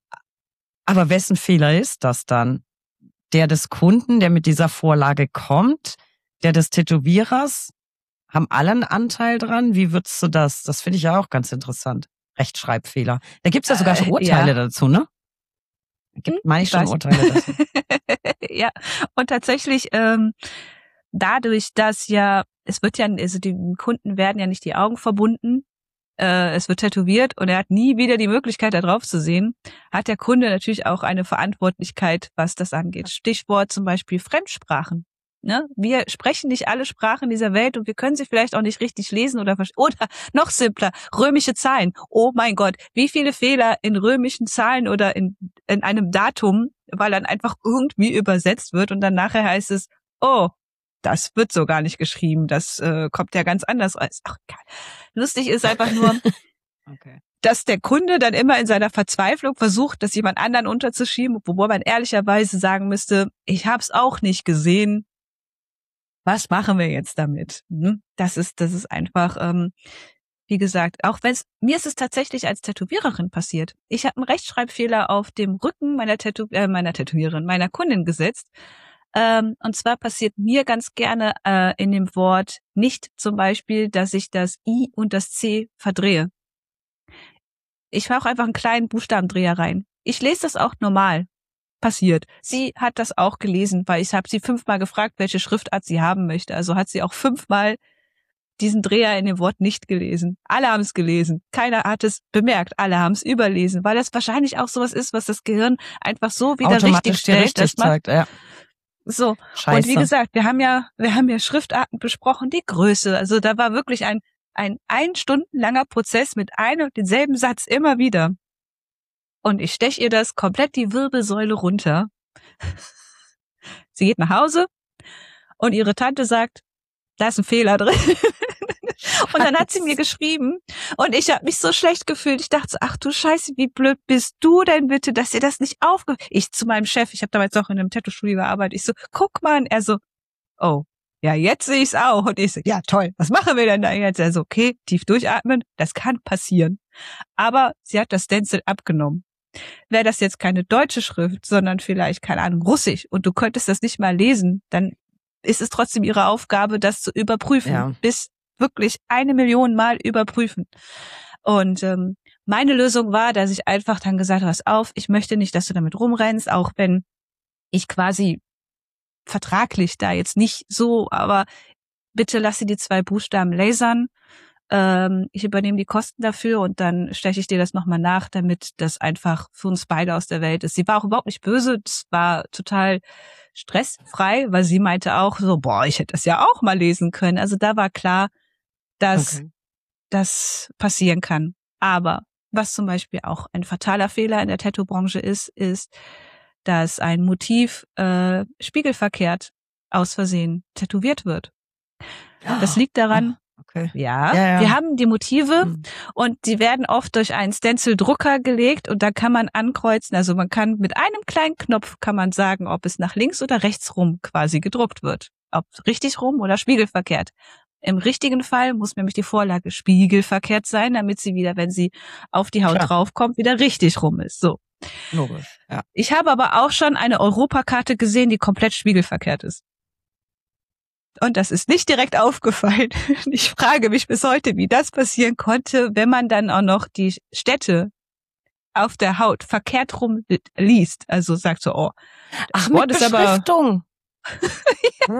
aber wessen Fehler ist das dann? Der des Kunden, der mit dieser Vorlage kommt? Der des Tätowierers? Haben alle einen Anteil dran? Wie würdest du das? Das finde ich ja auch ganz interessant. Rechtschreibfehler. Da gibt's ja sogar schon Äh, Urteile ja. dazu, ne? Gibt, meine ich, Ich schon weiß. Urteile dazu. Ja, und tatsächlich ähm, dadurch, dass ja, es wird ja, also den Kunden werden ja nicht die Augen verbunden, äh, es wird tätowiert und er hat nie wieder die Möglichkeit, da drauf zu sehen, hat der Kunde natürlich auch eine Verantwortlichkeit, was das angeht. Stichwort zum Beispiel Fremdsprachen. Ne? Wir sprechen nicht alle Sprachen dieser Welt und wir können sie vielleicht auch nicht richtig lesen oder verstehen. Oder noch simpler, römische Zahlen. Oh mein Gott, wie viele Fehler in römischen Zahlen oder in, in einem Datum, weil dann einfach irgendwie übersetzt wird und dann nachher heißt es, oh, das wird so gar nicht geschrieben, das äh, kommt ja ganz anders raus. Ach, egal. Lustig ist einfach nur, Okay. dass der Kunde dann immer in seiner Verzweiflung versucht, das jemand anderen unterzuschieben, wobei man ehrlicherweise sagen müsste, ich hab's auch nicht gesehen. Was machen wir jetzt damit? Hm? Das ist, das ist einfach, ähm, wie gesagt, auch wenn es, mir ist es tatsächlich als Tätowiererin passiert. Ich habe einen Rechtschreibfehler auf dem Rücken meiner Tätow äh, meiner Tätowiererin, meiner Kundin gesetzt. Ähm, und zwar passiert mir ganz gerne äh, in dem Wort nicht zum Beispiel, dass ich das I und das C verdrehe. Ich mache einfach einen kleinen Buchstabendreher rein. Ich lese das auch normal. Passiert. Sie hat das auch gelesen, weil ich habe sie fünfmal gefragt, welche Schriftart sie haben möchte. Also hat sie auch fünfmal diesen Dreher in dem Wort nicht gelesen. Alle haben es gelesen. Keiner hat es bemerkt. Alle haben es überlesen, weil das wahrscheinlich auch sowas ist, was das Gehirn einfach so wieder richtig stellt. Richtig dass man, zeigt, ja. So. Scheiße. Und wie gesagt, wir haben ja, wir haben ja Schriftarten besprochen, die Größe. Also da war wirklich ein, ein ein Stunden langer Prozess mit einem und denselben Satz immer wieder. Und ich steche ihr das komplett die Wirbelsäule runter. Sie geht nach Hause und ihre Tante sagt, da ist ein Fehler drin. Und dann hat sie mir geschrieben und ich habe mich so schlecht gefühlt. Ich dachte so, ach du Scheiße, wie blöd bist du denn bitte, dass ihr das nicht aufge... Ich zu meinem Chef, ich habe damals auch in einem Tattoo-Studio gearbeitet, ich so, guck mal. Und er so, oh, ja, jetzt sehe ich's auch. Und ich so, ja toll, was machen wir denn da jetzt? Er so, okay, tief durchatmen, das kann passieren. Aber sie hat das Stencil abgenommen. Wäre das jetzt keine deutsche Schrift, sondern vielleicht, keine Ahnung, Russisch und du könntest das nicht mal lesen, dann ist es trotzdem ihre Aufgabe, das zu überprüfen. Ja. Bis wirklich eine Million Mal überprüfen. Und ähm, meine Lösung war, dass ich einfach dann gesagt habe, pass auf, ich möchte nicht, dass du damit rumrennst, auch wenn ich quasi vertraglich da jetzt nicht so, aber bitte lass sie die zwei Buchstaben lasern. Ähm, ich übernehme die Kosten dafür und dann steche ich dir das nochmal nach, damit das einfach für uns beide aus der Welt ist. Sie war auch überhaupt nicht böse, das war total stressfrei, weil sie meinte auch so, boah, ich hätte das ja auch mal lesen können. Also da war klar, dass Okay. das passieren kann. Aber was zum Beispiel auch ein fataler Fehler in der Tattoo-Branche ist, ist, dass ein Motiv äh, spiegelverkehrt aus Versehen tätowiert wird. Das liegt daran, oh, okay. ja, ja, ja, wir haben die Motive hm. und die werden oft durch einen Stencil-Drucker gelegt und da kann man ankreuzen, also man kann mit einem kleinen Knopf kann man sagen, ob es nach links oder rechts rum quasi gedruckt wird. Ob richtig rum oder spiegelverkehrt. Im richtigen Fall muss nämlich die Vorlage spiegelverkehrt sein, damit sie wieder, wenn sie auf die Haut Klar. draufkommt, wieder richtig rum ist. So. Logisch, ja. Ich habe aber auch schon eine Europakarte gesehen, die komplett spiegelverkehrt ist. Und das ist nicht direkt aufgefallen. Ich frage mich bis heute, wie das passieren konnte, wenn man dann auch noch die Städte auf der Haut verkehrt rum liest. Also sagt so, oh, das Ach, Wort mit ist aber Beschriftung. ja.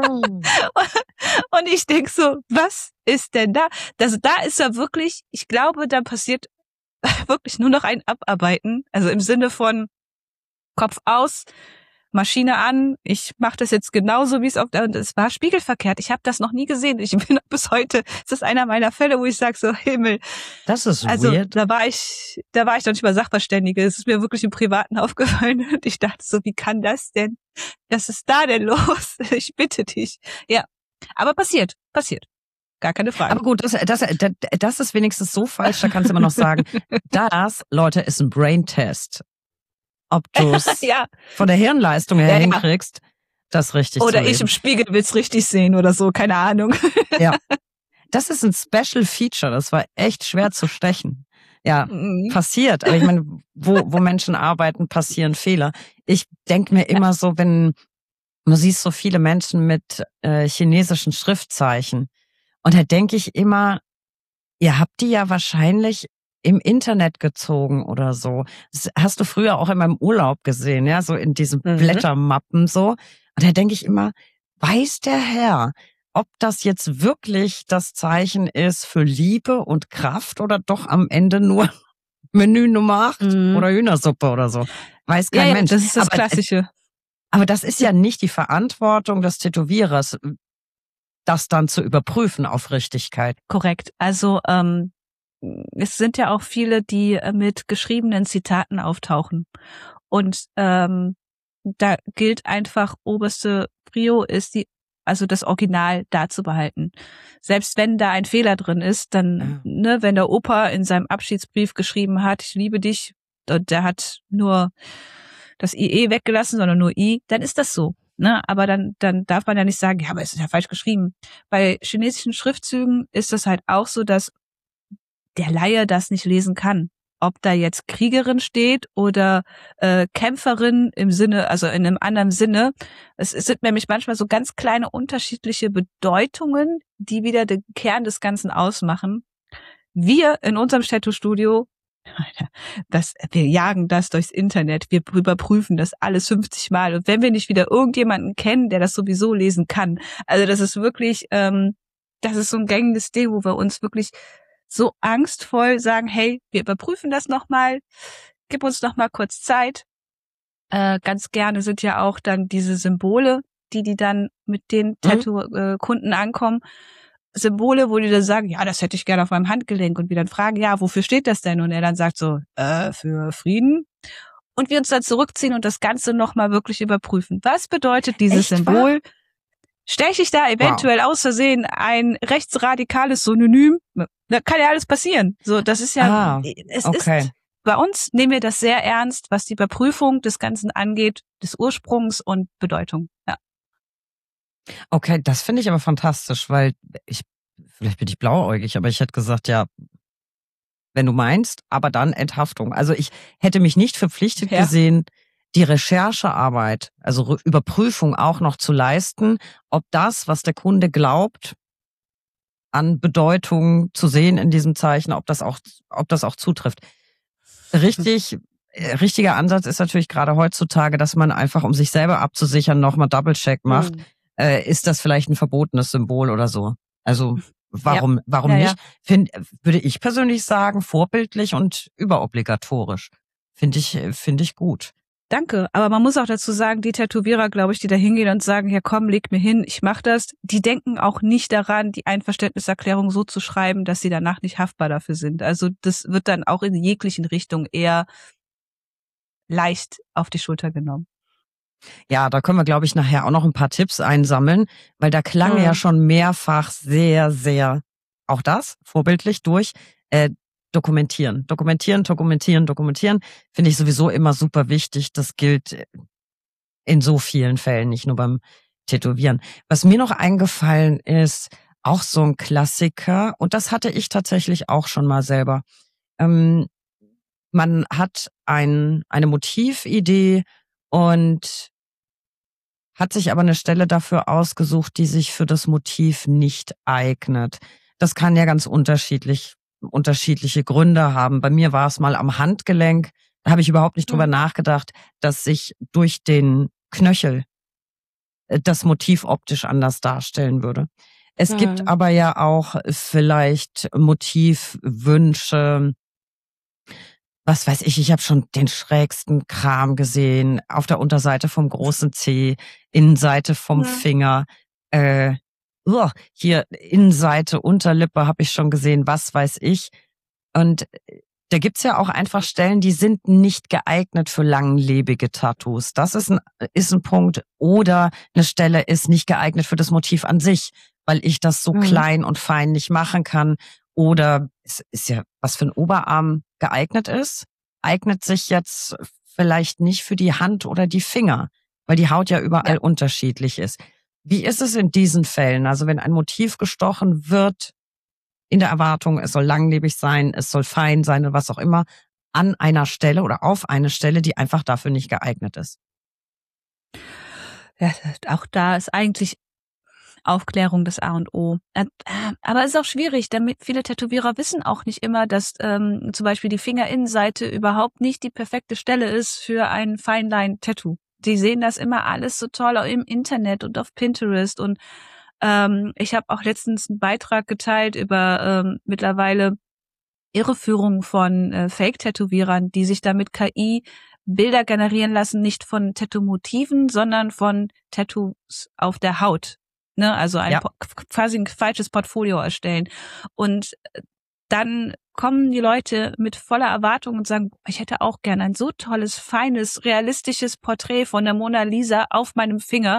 Und ich denk so, was ist denn da? Das, da ist ja wirklich, ich glaube, da passiert wirklich nur noch ein Abarbeiten. Also im Sinne von Kopf aus, Maschine an. Ich mache das jetzt genauso, wie es auf der, und es war spiegelverkehrt. Ich habe das noch nie gesehen. Ich bin bis heute, ist das einer meiner Fälle, wo ich sage so, Himmel. Das ist also, weird. da war ich, da war ich doch nicht mal Sachverständige. Es ist mir wirklich im Privaten aufgefallen. Und ich dachte so, wie kann das denn? Was ist da denn los? Ich bitte dich. Ja. Aber passiert, passiert. Gar keine Frage. Aber gut, das, das, das, das ist wenigstens so falsch, da kannst du immer noch sagen, das, Leute, ist ein Brain-Test. Ob du es ja. von der Hirnleistung her ja, hinkriegst, das richtig oder zu ich lesen. im Spiegel will's richtig sehen oder so, keine Ahnung. Ja, das ist ein Special Feature, das war echt schwer zu stechen. Ja, Mhm. passiert. Aber ich meine, wo, wo Menschen arbeiten, passieren Fehler. Ich denke mir immer so, wenn du siehst so viele Menschen mit äh, chinesischen Schriftzeichen, und da denke ich immer, ihr habt die ja wahrscheinlich im Internet gezogen oder so. Das hast du früher auch in meinem Urlaub gesehen, ja, so in diesen Mhm. Blättermappen so. Und da denke ich immer, weiß der Herr, ob das jetzt wirklich das Zeichen ist für Liebe und Kraft oder doch am Ende nur Menü Nummer acht Mhm. oder Hühnersuppe oder so. Weiß Ja, kein ja, Mensch. das ist das aber, Klassische. aber das ist ja nicht die Verantwortung des Tätowierers, das dann zu überprüfen auf Richtigkeit. Korrekt. Also ähm, es sind ja auch viele, die äh, mit geschriebenen Zitaten auftauchen. Und ähm, da gilt einfach, oberste Prio ist die, also das Original da zu behalten. Selbst wenn da ein Fehler drin ist, dann, Ja. ne, wenn der Opa in seinem Abschiedsbrief geschrieben hat, ich liebe dich, und der hat nur das I E weggelassen, sondern nur I, dann ist das so. Ne, aber dann, dann darf man ja nicht sagen, ja, aber es ist ja falsch geschrieben. Bei chinesischen Schriftzügen ist es halt auch so, dass der Laie das nicht lesen kann. Ob da jetzt Kriegerin steht oder äh, Kämpferin im Sinne, also in einem anderen Sinne. Es, es sind nämlich manchmal so ganz kleine unterschiedliche Bedeutungen, die wieder den Kern des Ganzen ausmachen. Wir in unserem Tattoo-Studio, das, wir jagen das durchs Internet, wir überprüfen das alles fünfzig Mal. Und wenn wir nicht wieder irgendjemanden kennen, der das sowieso lesen kann, also das ist wirklich, ähm, das ist so ein gängiges Ding, wo wir uns wirklich so angstvoll sagen, hey, wir überprüfen das nochmal, gib uns noch mal kurz Zeit. Äh, ganz gerne sind ja auch dann diese Symbole, die die dann mit den Mhm. Tattoo-Kunden ankommen. Symbole, wo die dann sagen, ja, das hätte ich gerne auf meinem Handgelenk, und wir dann fragen, ja, wofür steht das denn? Und er dann sagt so, äh, für Frieden. Und wir uns dann zurückziehen und das Ganze nochmal wirklich überprüfen. Was bedeutet dieses Echt Symbol? Steche ich da eventuell aus Versehen ein rechtsradikales Synonym? Da kann ja alles passieren. So, das ist ja, Ah, es okay. ist, bei uns nehmen wir das sehr ernst, was die Überprüfung des Ganzen angeht, des Ursprungs und Bedeutung. Ja. Okay, das finde ich aber fantastisch, weil ich, vielleicht bin ich blauäugig, aber ich hätte gesagt, ja, wenn du meinst, aber dann Enthaftung. Also ich hätte mich nicht verpflichtet Ja. gesehen, die Recherchearbeit, also Re- Überprüfung auch noch zu leisten, ob das, was der Kunde glaubt, an Bedeutung zu sehen in diesem Zeichen, ob das auch, ob das auch zutrifft. Richtig, äh, richtiger Ansatz ist natürlich gerade heutzutage, dass man einfach, um sich selber abzusichern, nochmal Double-Check macht. Mhm. Äh, ist das vielleicht ein verbotenes Symbol oder so? Also warum, warum Ja, nicht? ja. Find, würde ich persönlich sagen, vorbildlich und überobligatorisch. Finde ich, finde ich gut. Danke, aber man muss auch dazu sagen, die Tätowierer, glaube ich, die da hingehen und sagen, ja komm, leg mir hin, ich mach das, die denken auch nicht daran, die Einverständniserklärung so zu schreiben, dass sie danach nicht haftbar dafür sind. Also das wird dann auch in jeglichen Richtungen eher leicht auf die Schulter genommen. Ja, da können wir, glaube ich, nachher auch noch ein paar Tipps einsammeln, weil da klang Mhm. ja schon mehrfach sehr, sehr, auch das, vorbildlich durch, äh, dokumentieren. Dokumentieren, dokumentieren, dokumentieren, finde ich sowieso immer super wichtig. Das gilt in so vielen Fällen, nicht nur beim Tätowieren. Was mir noch eingefallen ist, auch so ein Klassiker, und das hatte ich tatsächlich auch schon mal selber. Ähm, man hat ein, eine Motividee und hat sich aber eine Stelle dafür ausgesucht, die sich für das Motiv nicht eignet. Das kann ja ganz unterschiedlich, unterschiedliche Gründe haben. Bei mir war es mal am Handgelenk. Da habe ich überhaupt nicht drüber Mhm. nachgedacht, dass sich durch den Knöchel äh, das Motiv optisch anders darstellen würde. Es gibt Mhm. aber ja auch vielleicht Motivwünsche, was weiß ich, ich habe schon den schrägsten Kram gesehen, auf der Unterseite vom großen Zeh, Innenseite vom Mhm. Finger, äh, uah, hier Innenseite, Unterlippe habe ich schon gesehen, was weiß ich. Und da gibt's ja auch einfach Stellen, die sind nicht geeignet für langlebige Tattoos. Das ist ein, ist ein Punkt. Oder eine Stelle ist nicht geeignet für das Motiv an sich, weil ich das so Mhm. klein und fein nicht machen kann. Oder es ist ja, was für ein Oberarm geeignet ist, eignet sich jetzt vielleicht nicht für die Hand oder die Finger, weil die Haut ja überall Ja. unterschiedlich ist. Wie ist es in diesen Fällen? Also wenn ein Motiv gestochen wird, in der Erwartung, es soll langlebig sein, es soll fein sein oder was auch immer, an einer Stelle oder auf eine Stelle, die einfach dafür nicht geeignet ist. Ja, auch da ist eigentlich Aufklärung das A und O. Äh, Aber es ist auch schwierig, damit viele Tätowierer wissen auch nicht immer, dass ähm, zum Beispiel die Fingerinnenseite überhaupt nicht die perfekte Stelle ist für ein Feinline-Tattoo. Die sehen das immer alles so toll auch im Internet und auf Pinterest. Und ähm, ich habe auch letztens einen Beitrag geteilt über ähm, mittlerweile Irreführung von äh, Fake-Tätowierern, die sich da mit K I Bilder generieren lassen, nicht von Tattoo-Motiven, sondern von Tattoos auf der Haut. Ne, also ein Ja. po- quasi ein falsches Portfolio erstellen. Und dann kommen die Leute mit voller Erwartung und sagen, ich hätte auch gern ein so tolles, feines, realistisches Porträt von der Mona Lisa auf meinem Finger.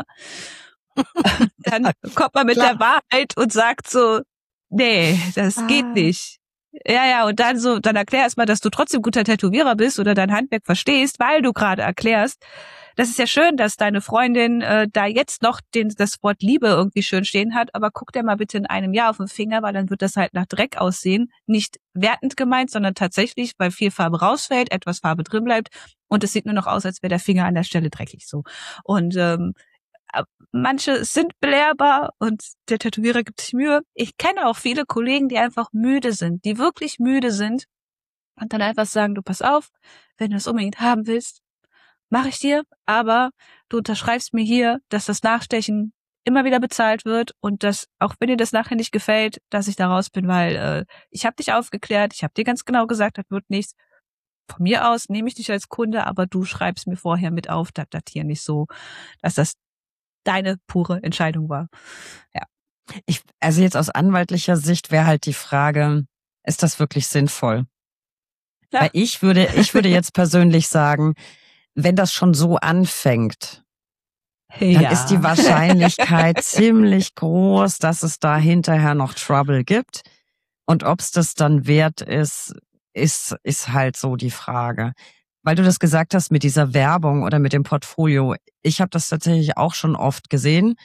Dann kommt man mit Klar. der Wahrheit und sagt so, nee, das Ah. geht nicht. Ja, ja, und dann so, dann erklär erst mal, dass du trotzdem guter Tätowierer bist oder dein Handwerk verstehst, weil du gerade erklärst, das ist ja schön, dass deine Freundin äh, da jetzt noch den, das Wort Liebe irgendwie schön stehen hat, aber guck dir mal bitte in einem Jahr auf den Finger, weil dann wird das halt nach Dreck aussehen. Nicht wertend gemeint, sondern tatsächlich, weil viel Farbe rausfällt, etwas Farbe drin bleibt und es sieht nur noch aus, als wäre der Finger an der Stelle dreckig so. Und ähm, manche sind belehrbar und der Tätowierer gibt sich Mühe. Ich kenne auch viele Kollegen, die einfach müde sind, die wirklich müde sind und dann einfach sagen, du pass auf, wenn du es unbedingt haben willst, mache ich dir, aber du unterschreibst mir hier, dass das Nachstechen immer wieder bezahlt wird und dass, auch wenn dir das nachher nicht gefällt, dass ich da raus bin, weil äh, ich habe dich aufgeklärt, ich habe dir ganz genau gesagt, das wird nichts. Von mir aus nehme ich dich als Kunde, aber du schreibst mir vorher mit auf, das das hier nicht so, dass das deine pure Entscheidung war. Ja. Ich, also jetzt aus anwaltlicher Sicht wäre halt die Frage, ist das wirklich sinnvoll? Ja. Weil ich würde, ich würde jetzt persönlich sagen, wenn das schon so anfängt, dann ja. ist die Wahrscheinlichkeit ziemlich groß, dass es da hinterher noch Trouble gibt. Und ob es das dann wert ist, ist, ist halt so die Frage. Weil du das gesagt hast mit dieser Werbung oder mit dem Portfolio. Ich habe das tatsächlich auch schon oft gesehen.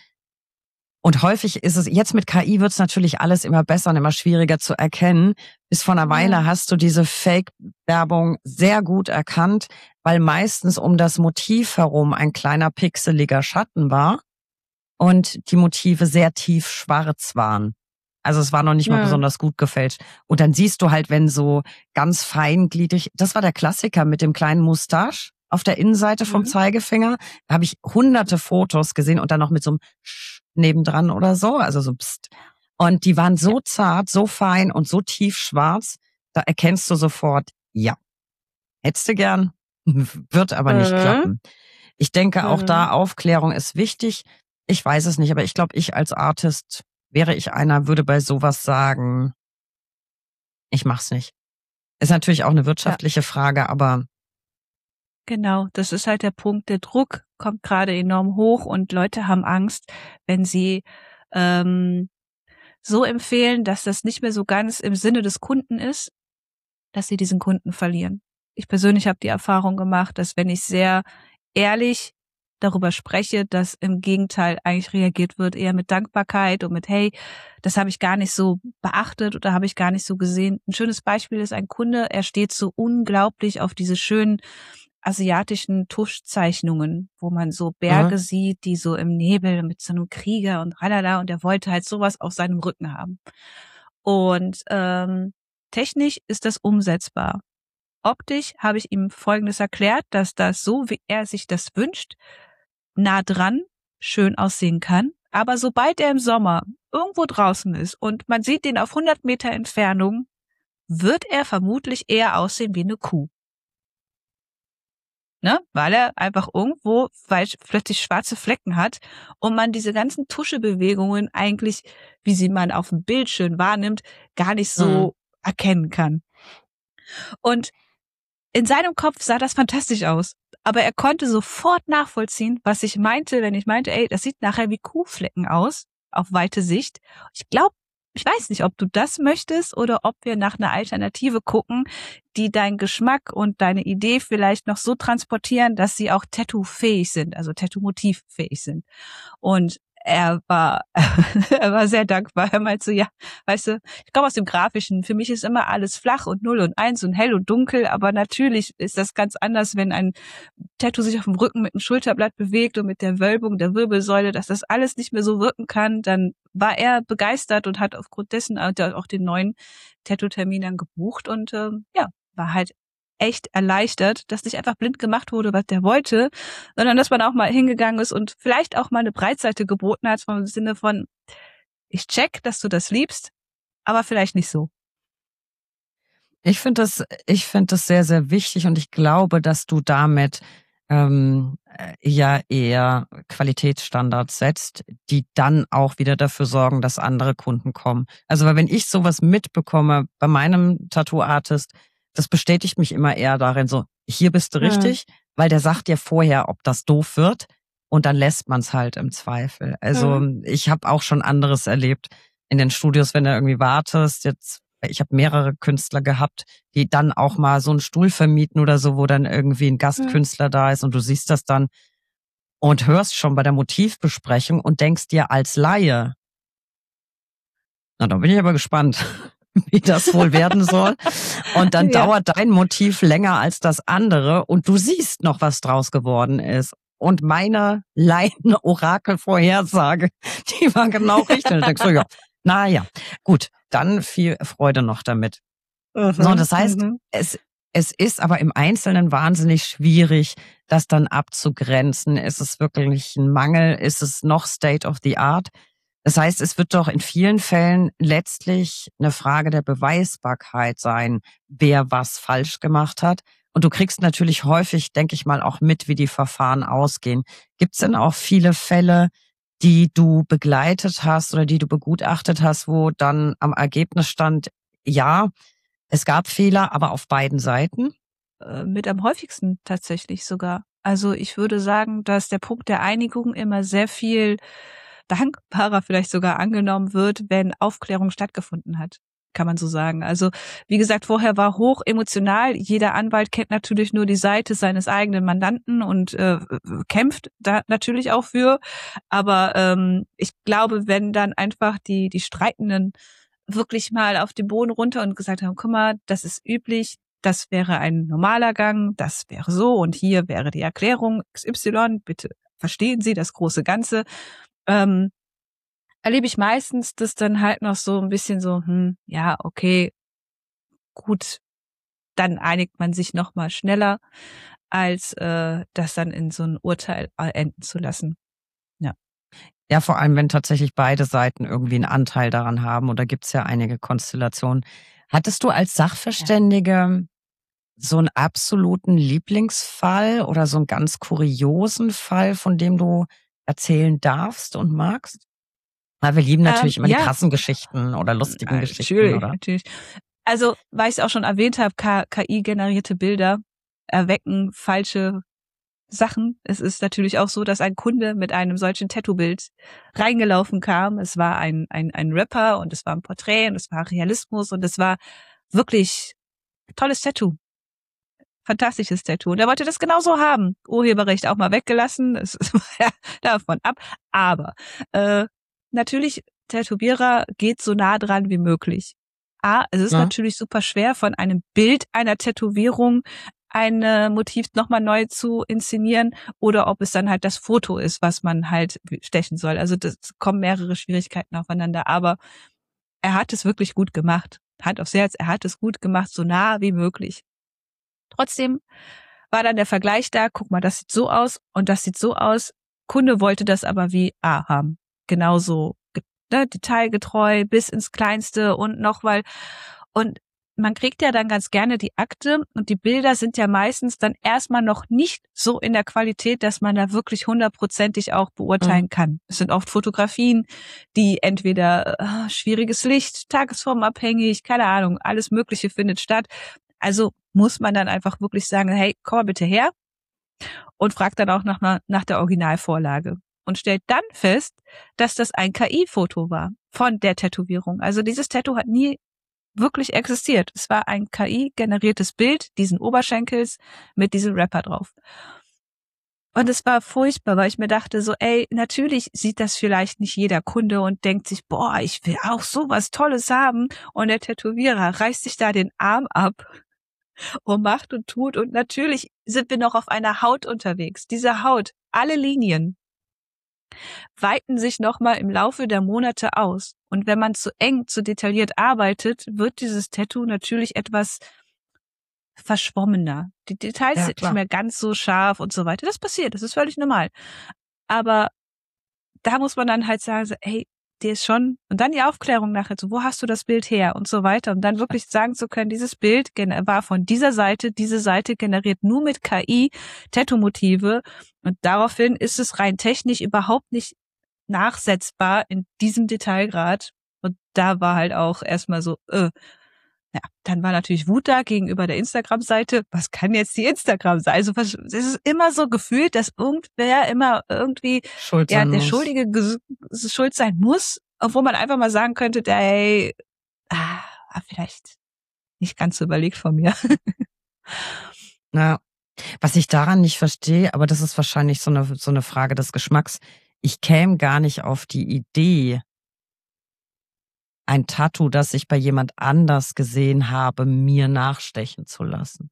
Und häufig ist es, jetzt mit K I wird es natürlich alles immer besser und immer schwieriger zu erkennen. Bis vor einer Weile Ja. hast du diese Fake-Werbung sehr gut erkannt, weil meistens um das Motiv herum ein kleiner pixeliger Schatten war und die Motive sehr tief schwarz waren. Also es war noch nicht mal Ja. besonders gut gefälscht. Und dann siehst du halt, wenn so ganz feingliedrig, das war der Klassiker mit dem kleinen Moustache auf der Innenseite vom Mhm. Zeigefinger. Da habe ich hunderte Fotos gesehen und dann noch mit so einem Sch nebendran oder so, also so Psst. Und die waren so zart, so fein und so tief schwarz, da erkennst du sofort, ja, hättest du gern, wird aber nicht Mhm. klappen. Ich denke, auch Mhm. da Aufklärung ist wichtig. Ich weiß es nicht, aber ich glaube, ich als Artist, wäre ich einer, würde bei sowas sagen, ich mach's nicht. Ist natürlich auch eine wirtschaftliche Frage, aber Genau, das ist halt der Punkt. Der Druck kommt gerade enorm hoch und Leute haben Angst, wenn sie ähm, so empfehlen, dass das nicht mehr so ganz im Sinne des Kunden ist, dass sie diesen Kunden verlieren. Ich persönlich habe die Erfahrung gemacht, dass wenn ich sehr ehrlich darüber spreche, dass im Gegenteil eigentlich reagiert wird, eher mit Dankbarkeit und mit, hey, das habe ich gar nicht so beachtet oder habe ich gar nicht so gesehen. Ein schönes Beispiel ist ein Kunde, er steht so unglaublich auf diese schönen asiatischen Tuschzeichnungen, wo man so Berge Mhm. sieht, die so im Nebel mit so einem Krieger und ralala, und er wollte halt sowas auf seinem Rücken haben. Und ähm, technisch ist das umsetzbar. Optisch habe ich ihm Folgendes erklärt, dass das so, wie er sich das wünscht, nah dran schön aussehen kann. Aber sobald er im Sommer irgendwo draußen ist und man sieht den auf hundert Meter Entfernung, wird er vermutlich eher aussehen wie eine Kuh. Ne? Weil er einfach irgendwo falsch, plötzlich schwarze Flecken hat und man diese ganzen Tuschebewegungen eigentlich, wie sie man auf dem Bild schön wahrnimmt, gar nicht so Mhm. erkennen kann. Und in seinem Kopf sah das fantastisch aus. Aber er konnte sofort nachvollziehen, was ich meinte, wenn ich meinte, ey, das sieht nachher wie Kuhflecken aus, auf weite Sicht. Ich glaube, ich weiß nicht, ob du das möchtest oder ob wir nach einer Alternative gucken, die deinen Geschmack und deine Idee vielleicht noch so transportieren, dass sie auch tattoo-fähig sind, also tattoo-motivfähig sind. Und er war, er war sehr dankbar. Er meinte so, ja, weißt du, ich komme aus dem Grafischen. Für mich ist immer alles flach und null und eins und hell und dunkel. Aber natürlich ist das ganz anders, wenn ein Tattoo sich auf dem Rücken mit dem Schulterblatt bewegt und mit der Wölbung der Wirbelsäule, dass das alles nicht mehr so wirken kann. Dann war er begeistert und hat aufgrund dessen auch den neuen Tattoo-Termin dann gebucht und ähm, ja, war halt echt erleichtert, dass nicht einfach blind gemacht wurde, was der wollte, sondern dass man auch mal hingegangen ist und vielleicht auch mal eine Breitseite geboten hat, vom Sinne von, ich check, dass du das liebst, aber vielleicht nicht so. Ich finde das, ich finde das sehr, sehr wichtig und ich glaube, dass du damit ähm, äh, ja eher Qualitätsstandards setzt, die dann auch wieder dafür sorgen, dass andere Kunden kommen. Also weil wenn ich sowas mitbekomme bei meinem Tattoo-Artist, das bestätigt mich immer eher darin so, hier bist du richtig, mhm. weil der sagt dir vorher, ob das doof wird und dann lässt man es halt im Zweifel. Also mhm. ich habe auch schon anderes erlebt in den Studios, wenn du irgendwie wartest, jetzt ich habe mehrere Künstler gehabt, die dann auch mal so einen Stuhl vermieten oder so, wo dann irgendwie ein Gastkünstler mhm. da ist und du siehst das dann und hörst schon bei der Motivbesprechung und denkst dir als Laie, na, da bin ich aber gespannt, wie das wohl werden soll. Und dann ja. dauert dein Motiv länger als das andere und du siehst noch, was draus geworden ist. Und meine Laien-Orakel-Vorhersage, die war genau richtig. Und du denkst so, ja, na ja, gut, dann viel Freude noch damit. Mhm, so, das heißt, mhm. es, es ist aber im Einzelnen wahnsinnig schwierig, das dann abzugrenzen. Ist es wirklich ein Mangel? Ist es noch State of the Art? Das heißt, es wird doch in vielen Fällen letztlich eine Frage der Beweisbarkeit sein, wer was falsch gemacht hat. Und du kriegst natürlich häufig, denke ich mal, auch mit, wie die Verfahren ausgehen. Gibt es denn auch viele Fälle, die du begleitet hast oder die du begutachtet hast, wo dann am Ergebnis stand, ja, es gab Fehler, aber auf beiden Seiten? Äh, mit am häufigsten tatsächlich sogar. Also ich würde sagen, dass der Punkt der Einigung immer sehr viel dankbarer vielleicht sogar angenommen wird, wenn Aufklärung stattgefunden hat, kann man so sagen. Also wie gesagt, vorher war hoch emotional. Jeder Anwalt kennt natürlich nur die Seite seines eigenen Mandanten und äh, kämpft da natürlich auch für. Aber ähm, ich glaube, wenn dann einfach die die Streitenden wirklich mal auf den Boden runter und gesagt haben, guck mal, das ist üblich, das wäre ein normaler Gang, das wäre so und hier wäre die Erklärung X Y, bitte verstehen Sie das große Ganze. Ähm, erlebe ich meistens, dass dann halt noch so ein bisschen so, hm, ja, okay, gut, dann einigt man sich noch mal schneller, als äh, das dann in so ein Urteil enden zu lassen. Ja. Ja, vor allem, wenn tatsächlich beide Seiten irgendwie einen Anteil daran haben, oder gibt's ja einige Konstellationen. Hattest du als Sachverständige ja. so einen absoluten Lieblingsfall oder so einen ganz kuriosen Fall, von dem du erzählen darfst und magst? Weil wir lieben natürlich ähm, immer ja. die krassen Geschichten oder lustigen natürlich, Geschichten, oder? Natürlich. Also, weil ich es auch schon erwähnt habe, K I-generierte Bilder. erwecken falsche Sachen. Es ist natürlich auch so, dass ein Kunde mit einem solchen Tattoo-Bild reingelaufen kam. Es war ein, ein, ein Rapper und es war ein Porträt und es war Realismus und es war wirklich tolles Tattoo. Fantastisches Tattoo. Und er wollte das genauso haben. Urheberrecht auch mal weggelassen. Es war ja davon ab. Aber äh, natürlich, Tätowierer geht so nah dran wie möglich. A, es ist ja. natürlich super schwer, von einem Bild einer Tätowierung ein äh, Motiv nochmal neu zu inszenieren oder ob es dann halt das Foto ist, was man halt stechen soll. Also das kommen mehrere Schwierigkeiten aufeinander, aber er hat es wirklich gut gemacht. Hand aufs Herz, er hat es gut gemacht, so nah wie möglich. Trotzdem war dann der Vergleich da, guck mal, das sieht so aus und das sieht so aus. Kunde wollte das aber wie A haben. Genauso ne, detailgetreu bis ins Kleinste und noch weil und man kriegt ja dann ganz gerne die Akte und die Bilder sind ja meistens dann erstmal noch nicht so in der Qualität, dass man da wirklich hundertprozentig auch beurteilen mhm. kann. Es sind oft Fotografien, die entweder äh, schwieriges Licht, tagesformabhängig, keine Ahnung, alles Mögliche findet statt. Also muss man dann einfach wirklich sagen, hey, komm mal bitte her und fragt dann auch nach, nach der Originalvorlage und stellt dann fest, dass das ein K I-Foto war von der Tätowierung. Also dieses Tattoo hat nie wirklich existiert. Es war ein K I-generiertes Bild diesen Oberschenkels mit diesem Rapper drauf. Und es war furchtbar, weil ich mir dachte so, ey, natürlich sieht das vielleicht nicht jeder Kunde und denkt sich, boah, ich will auch sowas Tolles haben. Und der Tätowierer reißt sich da den Arm ab und macht und tut. Und natürlich sind wir noch auf einer Haut unterwegs. Diese Haut, alle Linien weiten sich nochmal im Laufe der Monate aus. Und wenn man zu eng, zu detailliert arbeitet, wird dieses Tattoo natürlich etwas verschwommener. Die Details ja, sind nicht mehr ganz so scharf und so weiter. Das passiert, das ist völlig normal. Aber da muss man dann halt sagen, so, hey, der ist schon, und dann die Aufklärung nachher, so, wo hast du das Bild her und so weiter. Und dann wirklich sagen zu können, dieses Bild war von dieser Seite, diese Seite generiert nur mit K I Tattoo-Motive. Und daraufhin ist es rein technisch überhaupt nicht nachsetzbar in diesem Detailgrad. Und da war halt auch erstmal so, äh, ja, dann war natürlich Wut da gegenüber der Instagram-Seite. Was kann jetzt die Instagram sein? Also es ist immer so gefühlt, dass irgendwer immer irgendwie Schuld ja, sein der muss. Schuldige ges- schuld sein muss, obwohl man einfach mal sagen könnte, der, hey, ah, vielleicht nicht ganz so überlegt von mir. Na, was ich daran nicht verstehe, aber das ist wahrscheinlich so eine, so eine Frage des Geschmacks. Ich käme gar nicht auf die Idee, ein Tattoo, das ich bei jemand anders gesehen habe, mir nachstechen zu lassen.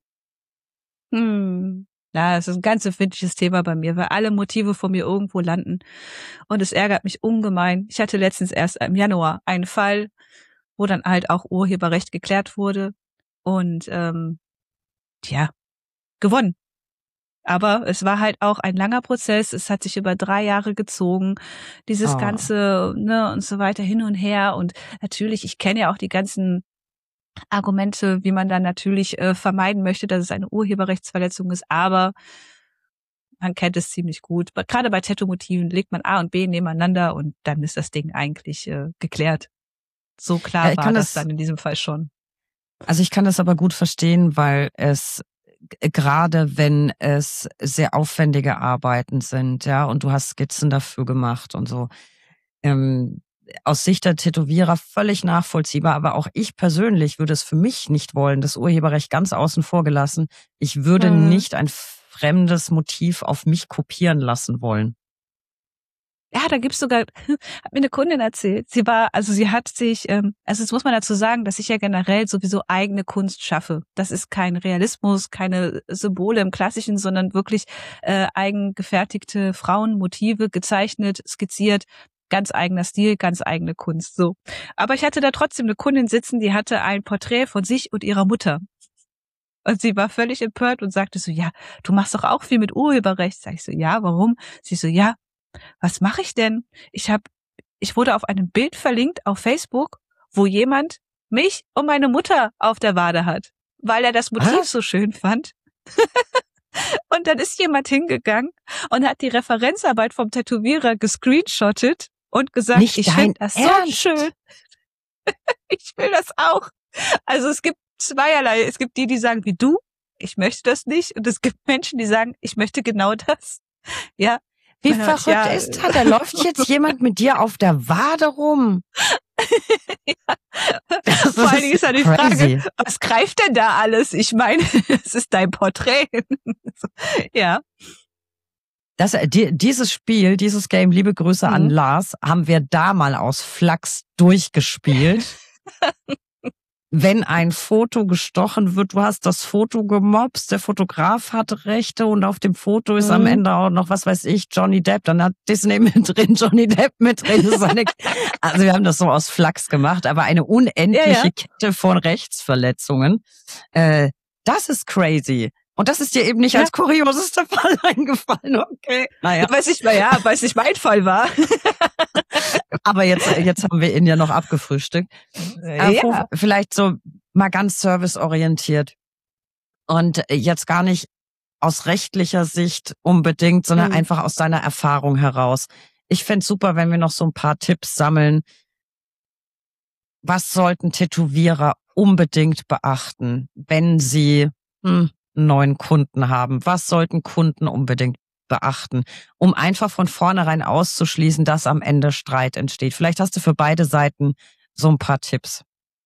Hm. Ja, das ist ein ganz empfindliches Thema bei mir, weil alle Motive von mir irgendwo landen. Und es ärgert mich ungemein. Ich hatte letztens erst im Januar einen Fall, wo dann halt auch Urheberrecht geklärt wurde. Und ähm, tja, gewonnen. Aber es war halt auch ein langer Prozess. Es hat sich über drei Jahre gezogen. Dieses Oh. Ganze, ne, und so weiter hin und her. Und natürlich, ich kenne ja auch die ganzen Argumente, wie man dann natürlich äh, vermeiden möchte, dass es eine Urheberrechtsverletzung ist. Aber man kennt es ziemlich gut. Gerade bei Tattoo-Motiven legt man A und B nebeneinander und dann ist das Ding eigentlich äh, geklärt. So klar Ja, war das, das das dann in diesem Fall schon. Also ich kann das aber gut verstehen, weil es gerade wenn es sehr aufwendige Arbeiten sind, ja, und du hast Skizzen dafür gemacht und so, ähm, aus Sicht der Tätowierer völlig nachvollziehbar, aber auch ich persönlich würde es für mich nicht wollen, das Urheberrecht ganz außen vor gelassen. Ich würde Mhm. nicht ein fremdes Motiv auf mich kopieren lassen wollen. Ja, da gibt's sogar, hat mir eine Kundin erzählt, sie war, also sie hat sich, ähm, also jetzt muss man dazu sagen, dass ich ja generell sowieso eigene Kunst schaffe. Das ist kein Realismus, keine Symbole im Klassischen, sondern wirklich äh, eigengefertigte Frauenmotive, gezeichnet, skizziert, ganz eigener Stil, ganz eigene Kunst, so. Aber ich hatte da trotzdem eine Kundin sitzen, die hatte ein Porträt von sich und ihrer Mutter. Und sie war völlig empört und sagte so, ja, du machst doch auch viel mit Urheberrecht. Sag ich so, ja, warum? Sie so, ja, was mache ich denn? Ich habe, ich wurde auf einem Bild verlinkt auf Facebook, wo jemand mich und meine Mutter auf der Wade hat, weil er das Motiv Was? so schön fand. Und dann ist jemand hingegangen und hat die Referenzarbeit vom Tätowierer gescreenshottet und gesagt, Nicht ich dein finde das so Ernst? schön. Ich will das auch. Also es gibt zweierlei. Es gibt die, die sagen wie du, ich möchte das nicht. Und es gibt Menschen, die sagen, ich möchte genau das. Ja. Wie verrückt ja, ist das? Da läuft jetzt jemand mit dir auf der Wade rum. Ja. Vor allen Dingen ist ja die Frage, was greift denn da alles? Ich meine, es ist dein Porträt. Ja. Das, die, dieses Spiel, dieses Game, liebe Grüße mhm. an Lars, haben wir da mal aus Flachs durchgespielt. Wenn ein Foto gestochen wird, du hast das Foto gemobst, der Fotograf hat Rechte und auf dem Foto ist mhm. am Ende auch noch, was weiß ich, Johnny Depp, dann hat Disney mit drin, Johnny Depp mit drin. Das ist eine, also wir haben das so aus Flachs gemacht, aber eine unendliche ja, ja. Kette von Rechtsverletzungen. Äh, das ist crazy. Und das ist dir eben nicht ja. als kuriosester Fall eingefallen, okay? Naja. Weiß ich mal, ja, weil es nicht mein Fall war. Aber jetzt, jetzt haben wir ihn ja noch abgefrühstückt. Ja. Vielleicht so mal ganz serviceorientiert. Und jetzt gar nicht aus rechtlicher Sicht unbedingt, sondern mhm. einfach aus deiner Erfahrung heraus. Ich fände es super, wenn wir noch so ein paar Tipps sammeln. Was sollten Tätowierer unbedingt beachten, wenn sie hm, einen neuen Kunden haben? Was sollten Kunden unbedingt beachten, um einfach von vornherein auszuschließen, dass am Ende Streit entsteht? Vielleicht hast du für beide Seiten so ein paar Tipps.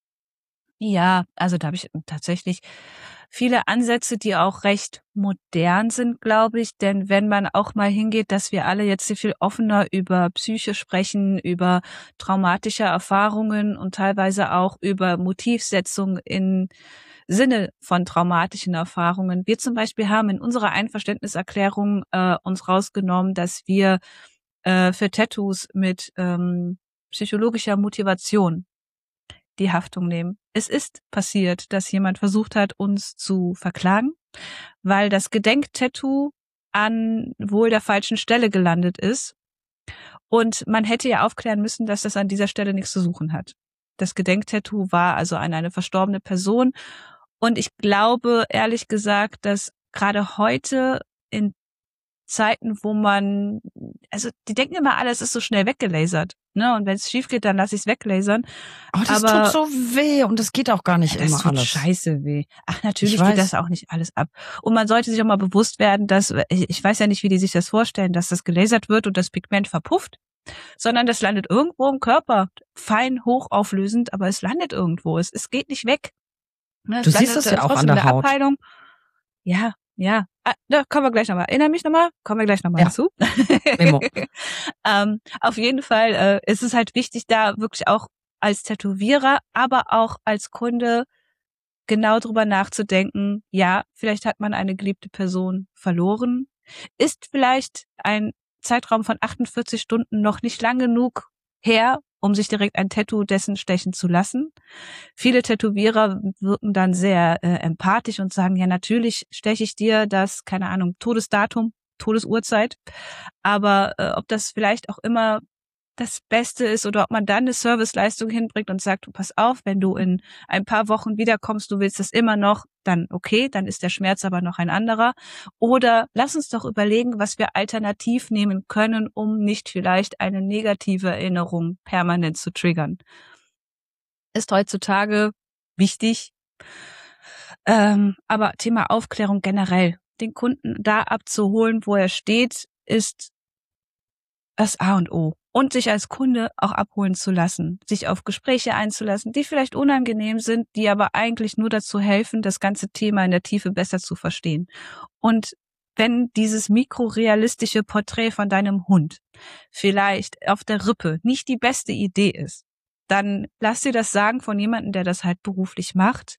Ja, also da habe ich tatsächlich viele Ansätze, die auch recht modern sind, glaube ich. Denn wenn man auch mal hingeht, dass wir alle jetzt sehr viel offener über Psyche sprechen, über traumatische Erfahrungen und teilweise auch über Motivsetzung in Sinne von traumatischen Erfahrungen. Wir zum Beispiel haben in unserer Einverständniserklärung äh, uns rausgenommen, dass wir äh, für Tattoos mit ähm, psychologischer Motivation die Haftung nehmen. Es ist passiert, dass jemand versucht hat, uns zu verklagen, weil das Gedenktattoo an wohl der falschen Stelle gelandet ist. Und man hätte ja aufklären müssen, dass das an dieser Stelle nichts zu suchen hat. Das Gedenktattoo war also an eine verstorbene Person. Und ich glaube, ehrlich gesagt, dass gerade heute in Zeiten, wo man, also die denken immer, alles ist so schnell weggelasert, ne? Und wenn es schief geht, dann lasse ich es weglasern. Oh, das Aber, tut so weh und das geht auch gar nicht ja, immer das tut alles. Scheiße weh. Ach, natürlich geht das auch nicht alles ab. Und man sollte sich auch mal bewusst werden, dass, ich weiß ja nicht, wie die sich das vorstellen, dass das gelasert wird und das Pigment verpufft, sondern das landet irgendwo im Körper, fein hochauflösend, aber es landet irgendwo. Es, es geht nicht weg. Ne, du siehst das ja auch an der Haut. Abheilung. Ja, ja. Ah, da kommen wir gleich nochmal. Erinnere mich nochmal. Kommen wir gleich nochmal ja. dazu. Memo. ähm, auf jeden Fall äh, ist es halt wichtig, da wirklich auch als Tätowierer, aber auch als Kunde genau drüber nachzudenken. Ja, vielleicht hat man eine geliebte Person verloren. Ist vielleicht ein Zeitraum von achtundvierzig Stunden noch nicht lang genug her, um sich direkt ein Tattoo dessen stechen zu lassen. Viele Tätowierer wirken dann sehr äh, empathisch und sagen, ja, natürlich steche ich dir das, keine Ahnung, Todesdatum, Todesuhrzeit. Aber äh, ob das vielleicht auch immer das Beste ist oder ob man dann eine Serviceleistung hinbringt und sagt, du pass auf, wenn du in ein paar Wochen wiederkommst, du willst das immer noch, dann okay, dann ist der Schmerz aber noch ein anderer. Oder lass uns doch überlegen, was wir alternativ nehmen können, um nicht vielleicht eine negative Erinnerung permanent zu triggern. Ist heutzutage wichtig. Ähm, aber Thema Aufklärung generell, den Kunden da abzuholen, wo er steht, ist das A und O. Und sich als Kunde auch abholen zu lassen, sich auf Gespräche einzulassen, die vielleicht unangenehm sind, die aber eigentlich nur dazu helfen, das ganze Thema in der Tiefe besser zu verstehen. Und wenn dieses mikrorealistische Porträt von deinem Hund vielleicht auf der Rippe nicht die beste Idee ist, dann lass dir das sagen von jemandem, der das halt beruflich macht.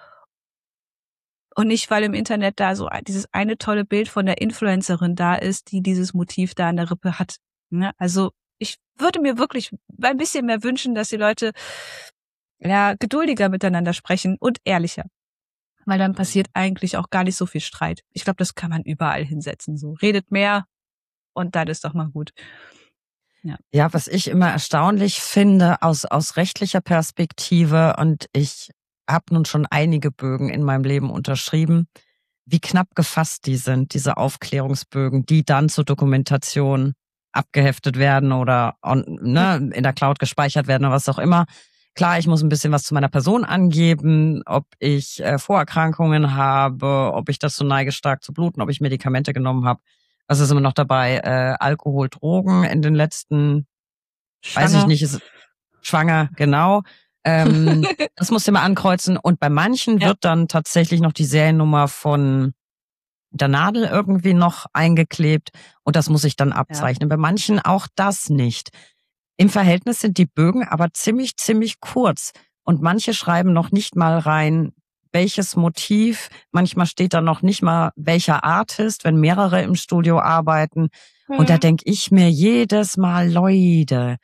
Und nicht, weil im Internet da so dieses eine tolle Bild von der Influencerin da ist, die dieses Motiv da an der Rippe hat. Also ich würde mir wirklich ein bisschen mehr wünschen, dass die Leute ja geduldiger miteinander sprechen und ehrlicher. Weil dann passiert eigentlich auch gar nicht so viel Streit. Ich glaube, das kann man überall hinsetzen. So redet mehr und dann ist doch mal gut. Ja, ja, was ich immer erstaunlich finde aus aus rechtlicher Perspektive, und ich habe nun schon einige Bögen in meinem Leben unterschrieben, wie knapp gefasst die sind, diese Aufklärungsbögen, die dann zur Dokumentation abgeheftet werden oder on, ne, in der Cloud gespeichert werden oder was auch immer. Klar, ich muss ein bisschen was zu meiner Person angeben, ob ich äh, Vorerkrankungen habe, ob ich dazu neige, stark zu bluten, ob ich Medikamente genommen habe. Also sind wir noch dabei, äh, Alkohol, Drogen in den letzten, Schwanger. weiß ich nicht, ist schwanger, genau. Ähm, das musst du mal ankreuzen. Und bei manchen Ja. wird dann tatsächlich noch die Seriennummer von der Nadel irgendwie noch eingeklebt und das muss ich dann abzeichnen. Ja. Bei manchen auch das nicht. Im Verhältnis sind die Bögen aber ziemlich, ziemlich kurz und manche schreiben noch nicht mal rein, welches Motiv. Manchmal steht da noch nicht mal, welcher Artist, wenn mehrere im Studio arbeiten. Mhm. Und da denke ich mir jedes Mal, Leute,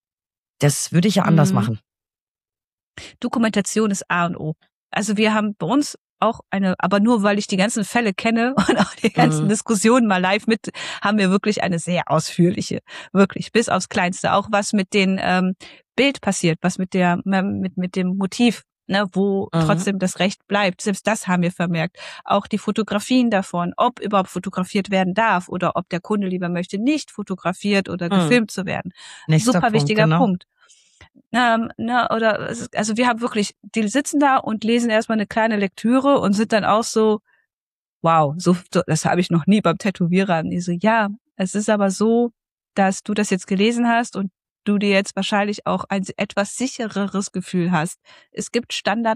das würde ich ja anders mhm. machen. Dokumentation ist A und O. Also wir haben bei uns auch eine, aber nur weil ich die ganzen Fälle kenne und auch die ganzen mhm. Diskussionen mal live mit, haben wir wirklich eine sehr ausführliche, wirklich bis aufs Kleinste. Auch was mit dem ähm, Bild passiert, was mit der mit mit dem Motiv, ne, wo mhm. trotzdem das Recht bleibt. Selbst das haben wir vermerkt. Auch die Fotografien davon, ob überhaupt fotografiert werden darf oder ob der Kunde lieber möchte, nicht fotografiert oder mhm. gefilmt zu werden. Nächster Super Punkt, wichtiger genau. Punkt. Ähm, ne, oder also wir haben wirklich, die sitzen da und lesen erstmal eine kleine Lektüre und sind dann auch so, wow, so, so das habe ich noch nie beim Tätowierer. Und ich so, ja, es ist aber so, dass du das jetzt gelesen hast und du dir jetzt wahrscheinlich auch ein etwas sichereres Gefühl hast. Es gibt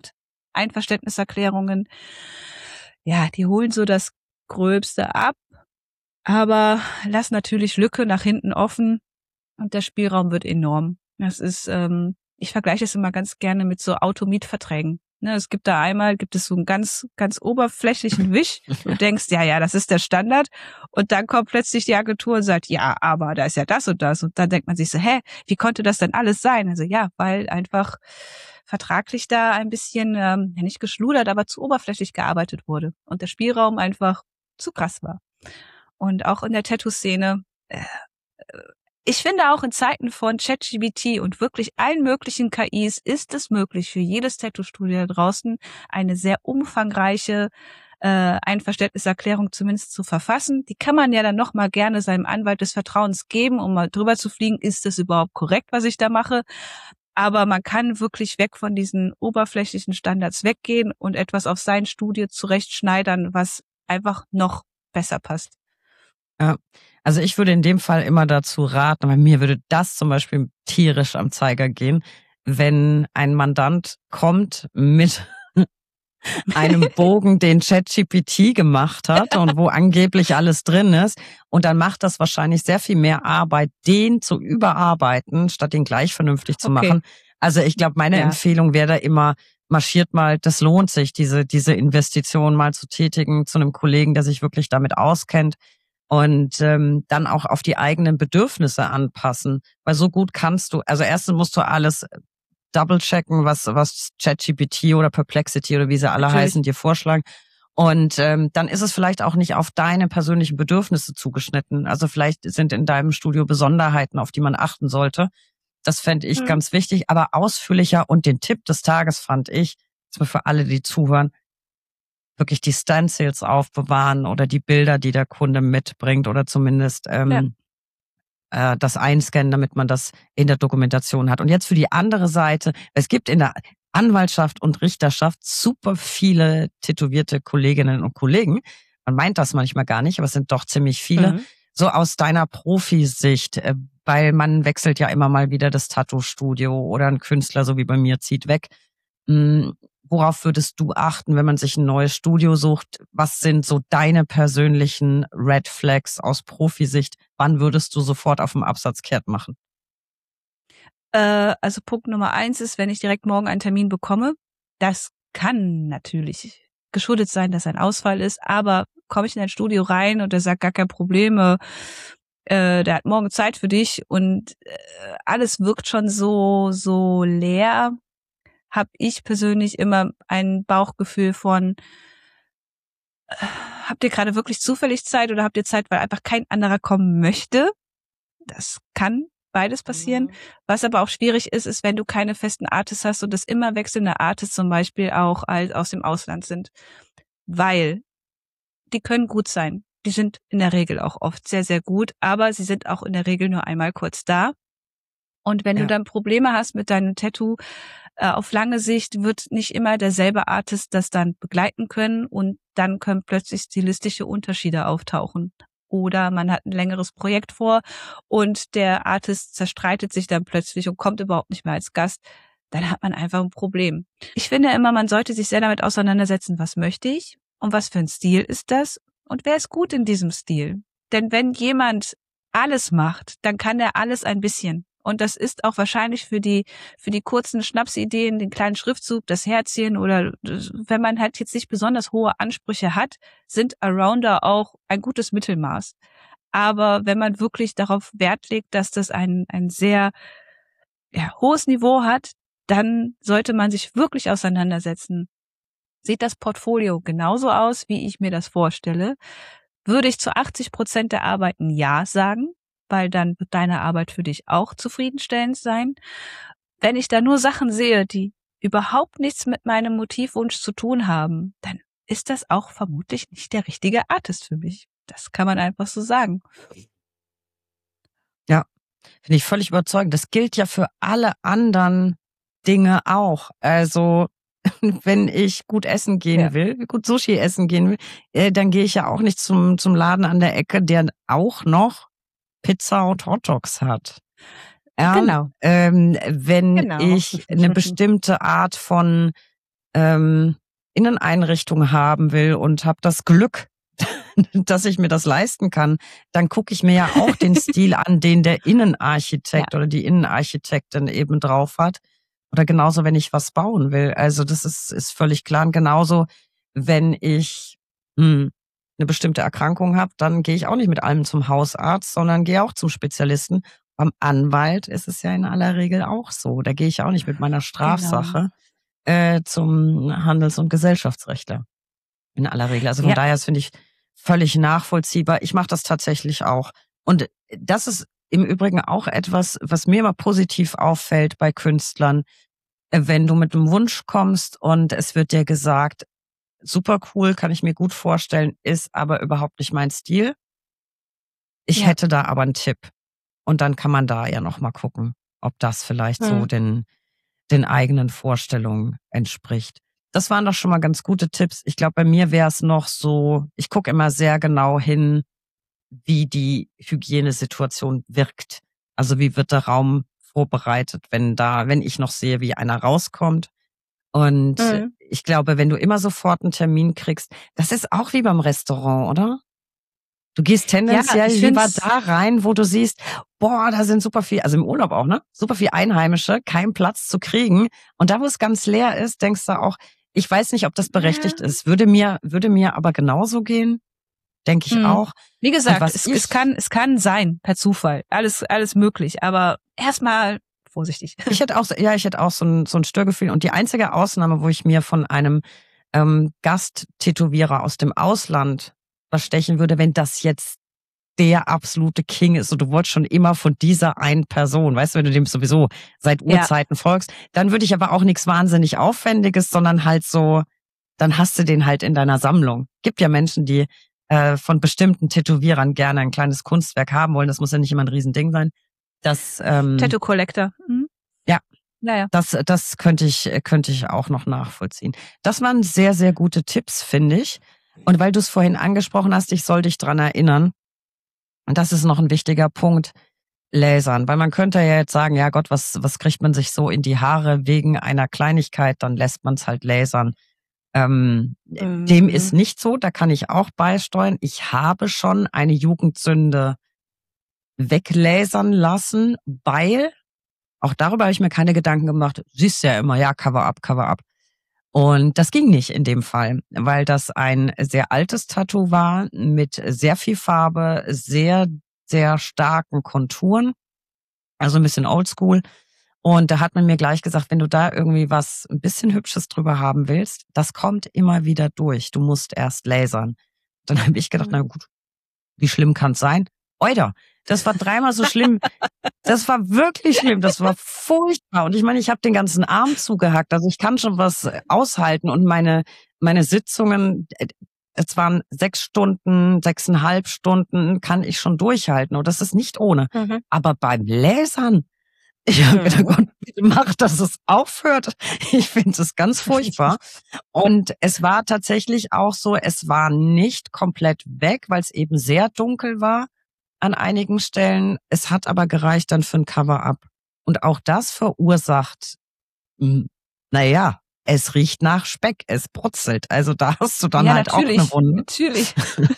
Standard-Einverständniserklärungen, ja, die holen so das Gröbste ab, aber lass natürlich Lücke nach hinten offen und der Spielraum wird enorm. Das ist, ähm, ich vergleiche es immer ganz gerne mit so Automietverträgen. Ne, es gibt da einmal, gibt es so einen ganz, ganz oberflächlichen Wisch. Du denkst, ja, ja, das ist der Standard. Und dann kommt plötzlich die Agentur und sagt, ja, aber da ist ja das und das. Und dann denkt man sich so, hä, wie konnte das denn alles sein? Also ja, weil einfach vertraglich da ein bisschen, ähm, nicht geschludert, aber zu oberflächlich gearbeitet wurde. Und der Spielraum einfach zu krass war. Und auch in der Tattoo-Szene, äh, ich finde auch in Zeiten von ChatGPT und wirklich allen möglichen K Is ist es möglich, für jedes Tattoo-Studio da draußen eine sehr umfangreiche äh, Einverständniserklärung zumindest zu verfassen. Die kann man ja dann nochmal gerne seinem Anwalt des Vertrauens geben, um mal drüber zu fliegen, ist das überhaupt korrekt, was ich da mache? Aber man kann wirklich weg von diesen oberflächlichen Standards weggehen und etwas auf sein Studio zurechtschneidern, was einfach noch besser passt. Ja, also ich würde in dem Fall immer dazu raten, weil mir würde das zum Beispiel tierisch am Zeiger gehen, wenn ein Mandant kommt mit einem Bogen, den ChatGPT gemacht hat und wo angeblich alles drin ist und dann macht das wahrscheinlich sehr viel mehr Arbeit, den zu überarbeiten, statt den gleich vernünftig zu Okay. machen. Also ich glaube, meine Ja. Empfehlung wäre da immer, marschiert mal, das lohnt sich, diese diese Investition mal zu tätigen zu einem Kollegen, der sich wirklich damit auskennt. Und ähm, dann auch auf die eigenen Bedürfnisse anpassen. Weil so gut kannst du, also erstens musst du alles double-checken, was was ChatGPT oder Perplexity oder wie sie alle Natürlich. heißen, dir vorschlagen. Und ähm, dann ist es vielleicht auch nicht auf deine persönlichen Bedürfnisse zugeschnitten. Also vielleicht sind in deinem Studio Besonderheiten, auf die man achten sollte. Das fände ich Mhm. ganz wichtig. Aber ausführlicher und den Tipp des Tages fand ich, das ist für alle, die zuhören, wirklich die Stencils aufbewahren oder die Bilder, die der Kunde mitbringt oder zumindest ähm, ja. äh, das einscannen, damit man das in der Dokumentation hat. Und jetzt für die andere Seite, es gibt in der Anwaltschaft und Richterschaft super viele tätowierte Kolleginnen und Kollegen. Man meint das manchmal gar nicht, aber es sind doch ziemlich viele. Mhm. So aus deiner Profisicht, äh, weil man wechselt ja immer mal wieder das Tattoo-Studio oder ein Künstler, so wie bei mir, zieht weg. Mh, Worauf würdest du achten, wenn man sich ein neues Studio sucht? Was sind so deine persönlichen Red Flags aus Profisicht? Wann würdest du sofort auf dem Absatz kehrt machen? Äh, also Punkt Nummer eins ist, wenn ich direkt morgen einen Termin bekomme, das kann natürlich geschuldet sein, dass ein Ausfall ist, aber komme ich in ein Studio rein und der sagt, gar kein Problem, äh, der hat morgen Zeit für dich und äh, alles wirkt schon so, so leer, habe ich persönlich immer ein Bauchgefühl von, äh, habt ihr gerade wirklich zufällig Zeit oder habt ihr Zeit, weil einfach kein anderer kommen möchte? Das kann beides passieren. Mhm. Was aber auch schwierig ist, ist, wenn du keine festen Artists hast und das immer wechselnde Artists zum Beispiel auch aus dem Ausland sind. Weil die können gut sein. Die sind in der Regel auch oft sehr, sehr gut, aber sie sind auch in der Regel nur einmal kurz da. Und wenn ja. du dann Probleme hast mit deinem Tattoo, äh, auf lange Sicht wird nicht immer derselbe Artist das dann begleiten können und dann können plötzlich stilistische Unterschiede auftauchen. Oder man hat ein längeres Projekt vor und der Artist zerstreitet sich dann plötzlich und kommt überhaupt nicht mehr als Gast. Dann hat man einfach ein Problem. Ich finde immer, man sollte sich sehr damit auseinandersetzen, was möchte ich und was für ein Stil ist das und wer ist gut in diesem Stil. Denn wenn jemand alles macht, dann kann er alles ein bisschen. Und das ist auch wahrscheinlich für die für die kurzen Schnapsideen, den kleinen Schriftzug, das Herzchen oder wenn man halt jetzt nicht besonders hohe Ansprüche hat, sind Arounder auch ein gutes Mittelmaß. Aber wenn man wirklich darauf Wert legt, dass das ein ein sehr ja, hohes Niveau hat, dann sollte man sich wirklich auseinandersetzen. Sieht das Portfolio genauso aus, wie ich mir das vorstelle? Würde ich zu achtzig Prozent der Arbeiten Ja sagen, weil dann wird deine Arbeit für dich auch zufriedenstellend sein. Wenn ich da nur Sachen sehe, die überhaupt nichts mit meinem Motivwunsch zu tun haben, dann ist das auch vermutlich nicht der richtige Artist für mich. Das kann man einfach so sagen. Ja, finde ich völlig überzeugend. Das gilt ja für alle anderen Dinge auch. Also wenn ich gut essen gehen Ja. will, gut Sushi essen gehen will, äh, dann gehe ich ja auch nicht zum zum Laden an der Ecke, der auch noch Pizza und Hotdogs hat. Ja, Genau. ähm, wenn Genau. ich eine bestimmte Art von ähm, Inneneinrichtung haben will und habe das Glück, dass ich mir das leisten kann, dann gucke ich mir ja auch den Stil an, den der Innenarchitekt Ja. oder die Innenarchitektin eben drauf hat. Oder genauso, wenn ich was bauen will. Also das ist, ist völlig klar. Und genauso, wenn ich hm, eine bestimmte Erkrankung habe, dann gehe ich auch nicht mit allem zum Hausarzt, sondern gehe auch zum Spezialisten. Beim Anwalt ist es ja in aller Regel auch so. Da gehe ich auch nicht mit meiner Strafsache äh, zum Handels- und Gesellschaftsrechtler. In aller Regel. Also von Ja. daher, das finde ich völlig nachvollziehbar. Ich mache das tatsächlich auch. Und das ist im Übrigen auch etwas, was mir immer positiv auffällt bei Künstlern. Wenn du mit einem Wunsch kommst und es wird dir gesagt, super cool, kann ich mir gut vorstellen, ist aber überhaupt nicht mein Stil. Ich Ja. hätte da aber einen Tipp. Und dann kann man da ja noch mal gucken, ob das vielleicht so Hm. den, den eigenen Vorstellungen entspricht. Das waren doch schon mal ganz gute Tipps. Ich glaube, bei mir wäre es noch so, ich gucke immer sehr genau hin, wie die Hygienesituation wirkt. Also wie wird der Raum vorbereitet, wenn da, wenn ich noch sehe, wie einer rauskommt. Und Mhm. ich glaube, wenn du immer sofort einen Termin kriegst, das ist auch wie beim Restaurant, oder? Du gehst tendenziell ich lieber find's- da rein, wo du siehst, boah, da sind super viel, also im Urlaub auch, ne? Super viel Einheimische, keinen Platz zu kriegen. Und da, wo es ganz leer ist, denkst du auch, ich weiß nicht, ob das berechtigt Ja. ist. Würde mir, würde mir aber genauso gehen, denke ich Mhm. auch. Wie gesagt, was es, ich- es kann es kann sein, per Zufall. Alles alles möglich, aber erstmal vorsichtig. Ich hätte auch, so- ja, ich hätte auch so ein, so ein Störgefühl. Und die einzige Ausnahme, wo ich mir von einem ähm, Gasttätowierer aus dem Ausland was stechen würde, wenn das jetzt der absolute King ist und du wolltest schon immer von dieser einen Person, weißt du, wenn du dem sowieso seit Ja. Urzeiten folgst, dann würde ich aber auch nichts wahnsinnig Aufwendiges, sondern halt so, dann hast du den halt in deiner Sammlung. Gibt ja Menschen, die äh, von bestimmten Tätowierern gerne ein kleines Kunstwerk haben wollen. Das muss ja nicht immer ein Riesending sein. Das, ähm, Tattoo Collector. Mhm. Ja. Naja. Das, das könnte ich, könnte ich auch noch nachvollziehen. Das waren sehr, sehr gute Tipps, finde ich. Und weil du es vorhin angesprochen hast, ich soll dich dran erinnern. Und das ist noch ein wichtiger Punkt. Lasern. Weil man könnte ja jetzt sagen, ja Gott, was, was kriegt man sich so in die Haare wegen einer Kleinigkeit? Dann lässt man es halt lasern. Ähm, Mhm. Dem ist nicht so. Da kann ich auch beisteuern. Ich habe schon eine Jugendsünde weglasern lassen, weil auch darüber habe ich mir keine Gedanken gemacht. Siehst ja immer, ja, Cover up, Cover up. Und das ging nicht in dem Fall, weil das ein sehr altes Tattoo war mit sehr viel Farbe, sehr, sehr starken Konturen, also ein bisschen oldschool. Und da hat man mir gleich gesagt, wenn du da irgendwie was ein bisschen Hübsches drüber haben willst, das kommt immer wieder durch. Du musst erst lasern. Dann habe ich gedacht, na gut, wie schlimm kann es sein? Oida, das war dreimal so schlimm. Das war wirklich schlimm. Das war furchtbar. Und ich meine, ich habe den ganzen Arm zugehackt. Also ich kann schon was aushalten. Und meine meine Sitzungen, es waren sechs Stunden, sechseinhalb Stunden, kann ich schon durchhalten. Und das ist nicht ohne. Mhm. Aber beim Lasern, Ich habe gedacht, Mhm. Gott, bitte mach, dass es aufhört. Ich finde es ganz furchtbar. Und es war tatsächlich auch so, es war nicht komplett weg, weil es eben sehr dunkel war an einigen Stellen. Es hat aber gereicht dann für ein Cover-up. Und auch das verursacht, mh, naja, es riecht nach Speck, es brutzelt. Also da hast du dann Ja, halt auch eine natürlich, Wunde. natürlich.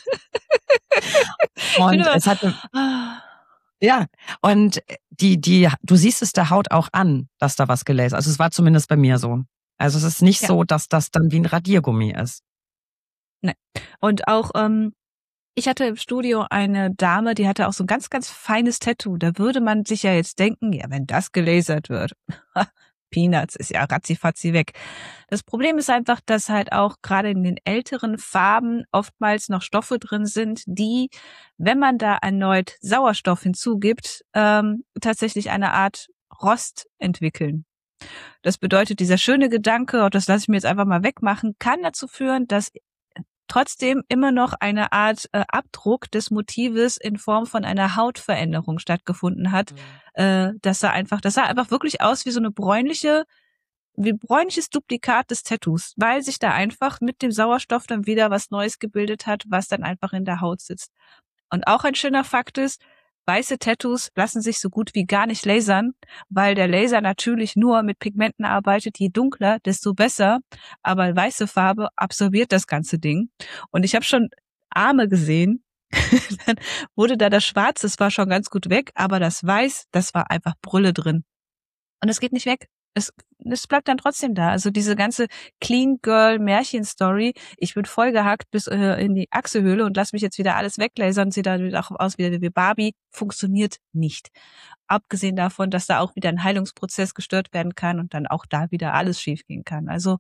Ich bin Und immer, es hatte, ah, ja, und die, die, du siehst es der Haut auch an, dass da was gelasert. Also es war zumindest bei mir so. Also es ist nicht ja, so, dass das dann wie ein Radiergummi ist. ne. Und auch, ähm, ich hatte im Studio eine Dame, die hatte auch so ein ganz, ganz feines Tattoo. Da würde man sich ja jetzt denken, ja, wenn das gelasert wird, Peanuts, ist ja ratzifatzi weg. Das Problem ist einfach, dass halt auch gerade in den älteren Farben oftmals noch Stoffe drin sind, die, wenn man da erneut Sauerstoff hinzugibt, ähm, tatsächlich eine Art Rost entwickeln. Das bedeutet, dieser schöne Gedanke, und das lasse ich mir jetzt einfach mal wegmachen, kann dazu führen, dass trotzdem immer noch eine Art äh, Abdruck des Motives in Form von einer Hautveränderung stattgefunden hat. Äh, das sah einfach, das sah einfach wirklich aus wie so eine bräunliche, wie bräunliches Duplikat des Tattoos, weil sich da einfach mit dem Sauerstoff dann wieder was Neues gebildet hat, was dann einfach in der Haut sitzt. Und auch ein schöner Fakt ist, weiße Tattoos lassen sich so gut wie gar nicht lasern, weil der Laser natürlich nur mit Pigmenten arbeitet. Je dunkler, desto besser. Aber weiße Farbe absorbiert das ganze Ding. Und ich habe schon Arme gesehen, dann wurde da das Schwarz, das war schon ganz gut weg, aber das Weiß, das war einfach Brülle drin. Und es geht nicht weg. Es, es bleibt dann trotzdem da. Also diese ganze Clean Girl Märchen-Story, ich bin vollgehackt bis äh, in die Achselhöhle und lass mich jetzt wieder alles weglasern, sieht dann auch aus wie, wie Barbie, funktioniert nicht. Abgesehen davon, dass da auch wieder ein Heilungsprozess gestört werden kann und dann auch da wieder alles schiefgehen kann. Also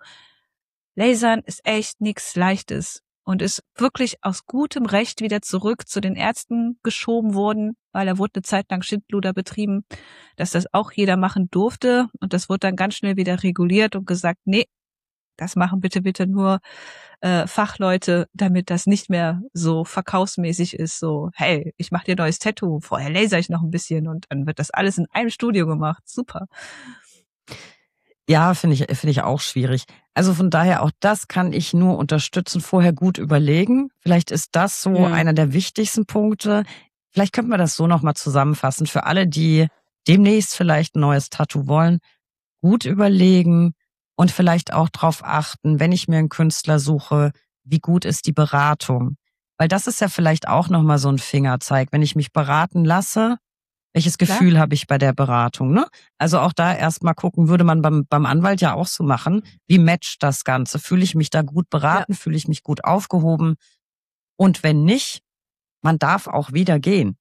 Lasern ist echt nichts Leichtes und ist wirklich aus gutem Recht wieder zurück zu den Ärzten geschoben worden, weil er wurde eine Zeit lang Schindluder betrieben, dass das auch jeder machen durfte. Und das wurde dann ganz schnell wieder reguliert und gesagt, nee, das machen bitte, bitte nur äh, Fachleute, damit das nicht mehr so verkaufsmäßig ist. So, hey, ich mache dir ein neues Tattoo, vorher laser ich noch ein bisschen und dann wird das alles in einem Studio gemacht. Super. Ja, finde ich, finde ich auch schwierig. Also von daher, auch das kann ich nur unterstützen, vorher gut überlegen. Vielleicht ist das so Mhm. einer der wichtigsten Punkte. Vielleicht könnten wir das so nochmal zusammenfassen. Für alle, die demnächst vielleicht ein neues Tattoo wollen, gut überlegen und vielleicht auch darauf achten, wenn ich mir einen Künstler suche, wie gut ist die Beratung? Weil das ist ja vielleicht auch nochmal so ein Fingerzeig. Wenn ich mich beraten lasse, welches Klar. Gefühl habe ich bei der Beratung, ne? Also auch da erstmal gucken, würde man beim, beim Anwalt ja auch so machen. Wie matcht das Ganze? Fühle ich mich da gut beraten? Fühle ich mich gut aufgehoben? Und wenn nicht, man darf auch wieder gehen.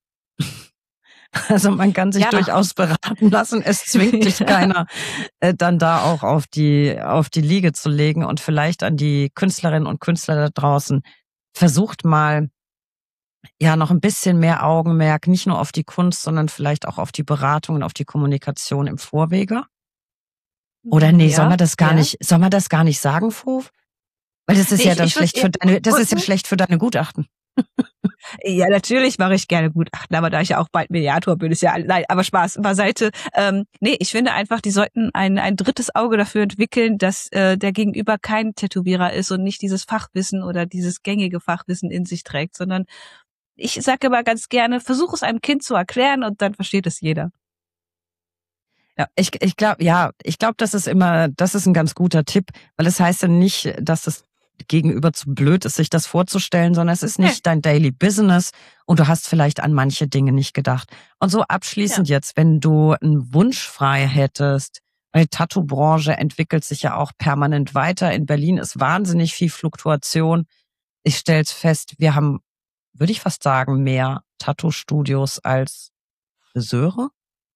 Also man kann sich Ja. durchaus beraten lassen. Es zwingt dich Ja. keiner, äh, dann da auch auf die, auf die Liege zu legen. Und vielleicht an die Künstlerinnen und Künstler da draußen, versucht mal, ja, noch ein bisschen mehr Augenmerk, nicht nur auf die Kunst, sondern vielleicht auch auf die Beratung und auf die Kommunikation im Vorwege. Oder nee, Ja, soll man das gar ja. nicht, soll man das gar nicht sagen, Fuf? Weil das ist Nee, ja ich- dann ich würd schlecht eher- für deine, das ist ja Mhm. schlecht für deine Gutachten. Ja, natürlich mache ich gerne Gutachten, aber da ich ja auch bald Mediator bin, ist ja, nein, aber Spaß beiseite. Ähm, nee, ich finde einfach, die sollten ein, ein drittes Auge dafür entwickeln, dass äh, der Gegenüber kein Tätowierer ist und nicht dieses Fachwissen oder dieses gängige Fachwissen in sich trägt, sondern ich sage immer ganz gerne, versuch es einem Kind zu erklären und dann versteht es jeder. Ja, ich, ich glaube, ja, ich glaube, das ist immer, das ist ein ganz guter Tipp, weil es heißt ja nicht, dass das Gegenüber zu blöd ist, sich das vorzustellen, sondern es ist nicht dein Daily Business und du hast vielleicht an manche Dinge nicht gedacht. Und so abschließend jetzt, wenn du einen Wunsch frei hättest, weil die Tattoo-Branche entwickelt sich ja auch permanent weiter. In Berlin ist wahnsinnig viel Fluktuation. Ich stell's fest, wir haben, würde ich fast sagen, mehr Tattoo-Studios als Friseure.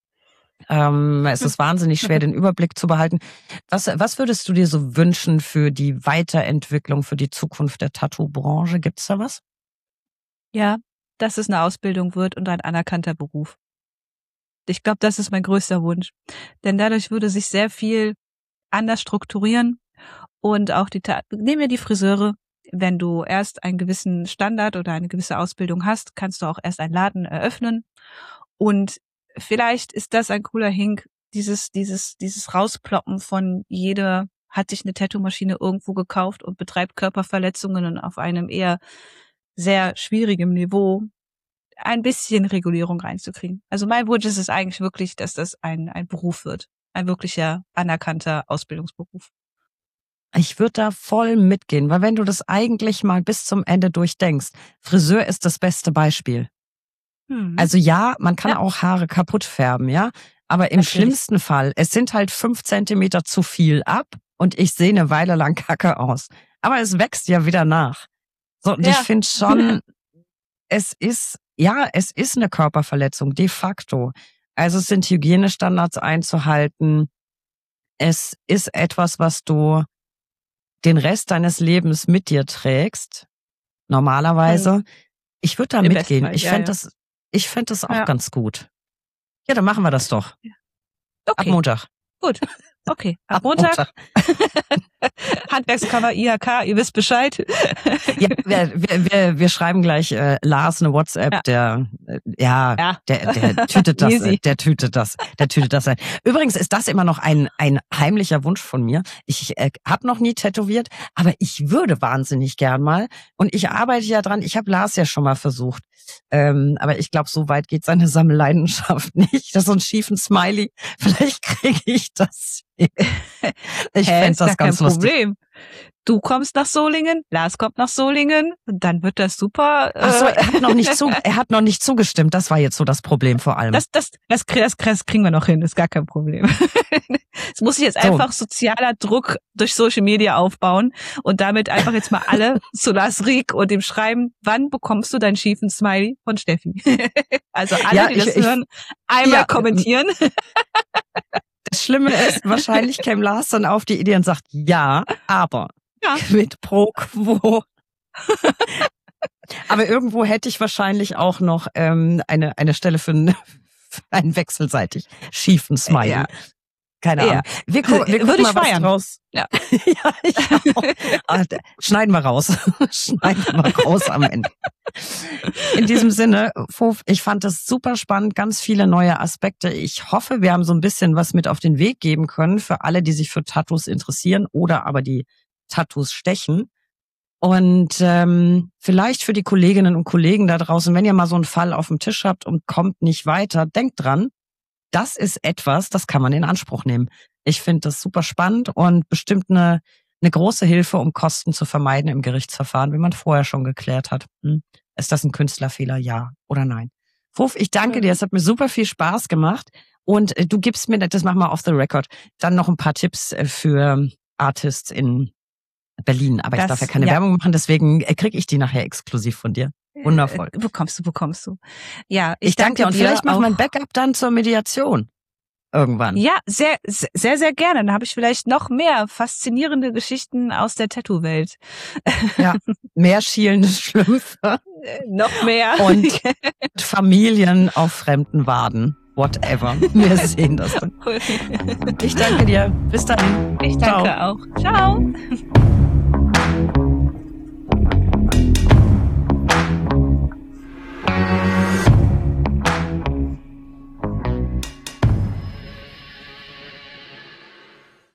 Ähm, es ist wahnsinnig schwer, den Überblick zu behalten. Was, was würdest du dir so wünschen für die Weiterentwicklung, für die Zukunft der Tattoo-Branche? Gibt's da was? Ja, dass es eine Ausbildung wird und ein anerkannter Beruf. Ich glaube, das ist mein größter Wunsch. Denn dadurch würde sich sehr viel anders strukturieren und auch die, Ta- nehmen wir die Friseure. Wenn du erst einen gewissen Standard oder eine gewisse Ausbildung hast, kannst du auch erst einen Laden eröffnen. Und vielleicht ist das ein cooler Hink, dieses, dieses, dieses Rausploppen von jeder hat sich eine Tattoo-Maschine irgendwo gekauft und betreibt Körperverletzungen und auf einem eher sehr schwierigem Niveau ein bisschen Regulierung reinzukriegen. Also mein Wunsch ist es eigentlich wirklich, dass das ein, ein Beruf wird. Ein wirklicher, anerkannter Ausbildungsberuf. Ich würde da voll mitgehen, weil wenn du das eigentlich mal bis zum Ende durchdenkst, Friseur ist das beste Beispiel. Hm. Also ja, man kann ja. auch Haare kaputt färben, ja, aber im Natürlich. schlimmsten Fall, es sind halt fünf Zentimeter zu viel ab und ich sehe eine Weile lang kacke aus. Aber es wächst ja wieder nach. So, und ja. ich finde schon, es ist, ja, es ist eine Körperverletzung, de facto. Also es sind Hygienestandards einzuhalten. Es ist etwas, was du den Rest deines Lebens mit dir trägst. Normalerweise. Mhm. Ich würde da Im mitgehen. Fall, ich ja, fände ja. das, ich fände das auch ja. ganz gut. Ja, dann machen wir das doch. Ja. Okay. Ab Montag. Gut. Okay, ab, ab Montag. Montag. Handwerkskammer I H K, ihr wisst Bescheid. Ja, wir, wir, wir schreiben gleich äh, Lars eine WhatsApp, ja. der äh, ja, ja, der der tütet das, äh, der tütet das, der tütet das ein. Übrigens ist das immer noch ein ein heimlicher Wunsch von mir. Ich äh, habe noch nie tätowiert, aber ich würde wahnsinnig gern mal und ich arbeite ja dran. Ich habe Lars ja schon mal versucht. Ähm, aber ich glaube, so weit geht seine Sammelleidenschaft nicht. Das ist so ein schiefen Smiley. Vielleicht kriege ich das. Ich fände das ganz lustig. Problem. Du kommst nach Solingen, Lars kommt nach Solingen, dann wird das super. Äh Ach so, er hat noch nicht zu, er hat noch nicht zugestimmt. Das war jetzt so das Problem vor allem. Das, das, das, das, das kriegen wir noch hin. Das ist gar kein Problem. Es muss sich jetzt so. einfach sozialer Druck durch Social Media aufbauen und damit einfach jetzt mal alle zu Lars Rieck und dem schreiben, wann bekommst du deinen schiefen Smiley von Steffi? Also alle, ja, die ich, das ich, hören, einmal ja, kommentieren. Das Schlimme ist, wahrscheinlich käme Lars dann auf die Idee und sagt, ja, aber ja. Quid pro quo. Aber irgendwo hätte ich wahrscheinlich auch noch ähm, eine eine Stelle für einen, für einen wechselseitig schiefen Smiley. Ja. Keine Ahnung. Ja. Wir, gu wir gucken mal was draus. Ja. Ja, ich auch. Ah, schneiden wir raus. Schneiden wir raus am Ende. In diesem Sinne, Fuf, ich fand das super spannend, ganz viele neue Aspekte. Ich hoffe, wir haben so ein bisschen was mit auf den Weg geben können für alle, die sich für Tattoos interessieren oder aber die Tattoos stechen. Und ähm, vielleicht für die Kolleginnen und Kollegen da draußen, wenn ihr mal so einen Fall auf dem Tisch habt und kommt nicht weiter, denkt dran, das ist etwas, das kann man in Anspruch nehmen. Ich finde das super spannend und bestimmt eine, eine große Hilfe, um Kosten zu vermeiden im Gerichtsverfahren, wenn man vorher schon geklärt hat. Hm? Ist das ein Künstlerfehler, ja oder nein? Fuf, ich danke dir, es hat mir super viel Spaß gemacht und du gibst mir, das machen wir off the record, dann noch ein paar Tipps für Artists in Berlin. Aber das, ich darf ja keine ja. Werbung machen, deswegen kriege ich die nachher exklusiv von dir. Wundervoll. Äh, bekommst du, bekommst du. Ja, ich, ich danke dir und vielleicht machen wir ein Backup dann zur Mediation. Irgendwann. Ja, sehr, sehr, sehr gerne. Dann habe ich vielleicht noch mehr faszinierende Geschichten aus der Tattoo-Welt. Ja, mehr schielende Schlümpfe. Noch mehr. Und Familien auf fremden Waden. Whatever. Wir sehen das dann. Ich danke dir. Bis dahin. Ich danke Ciao. auch. Ciao.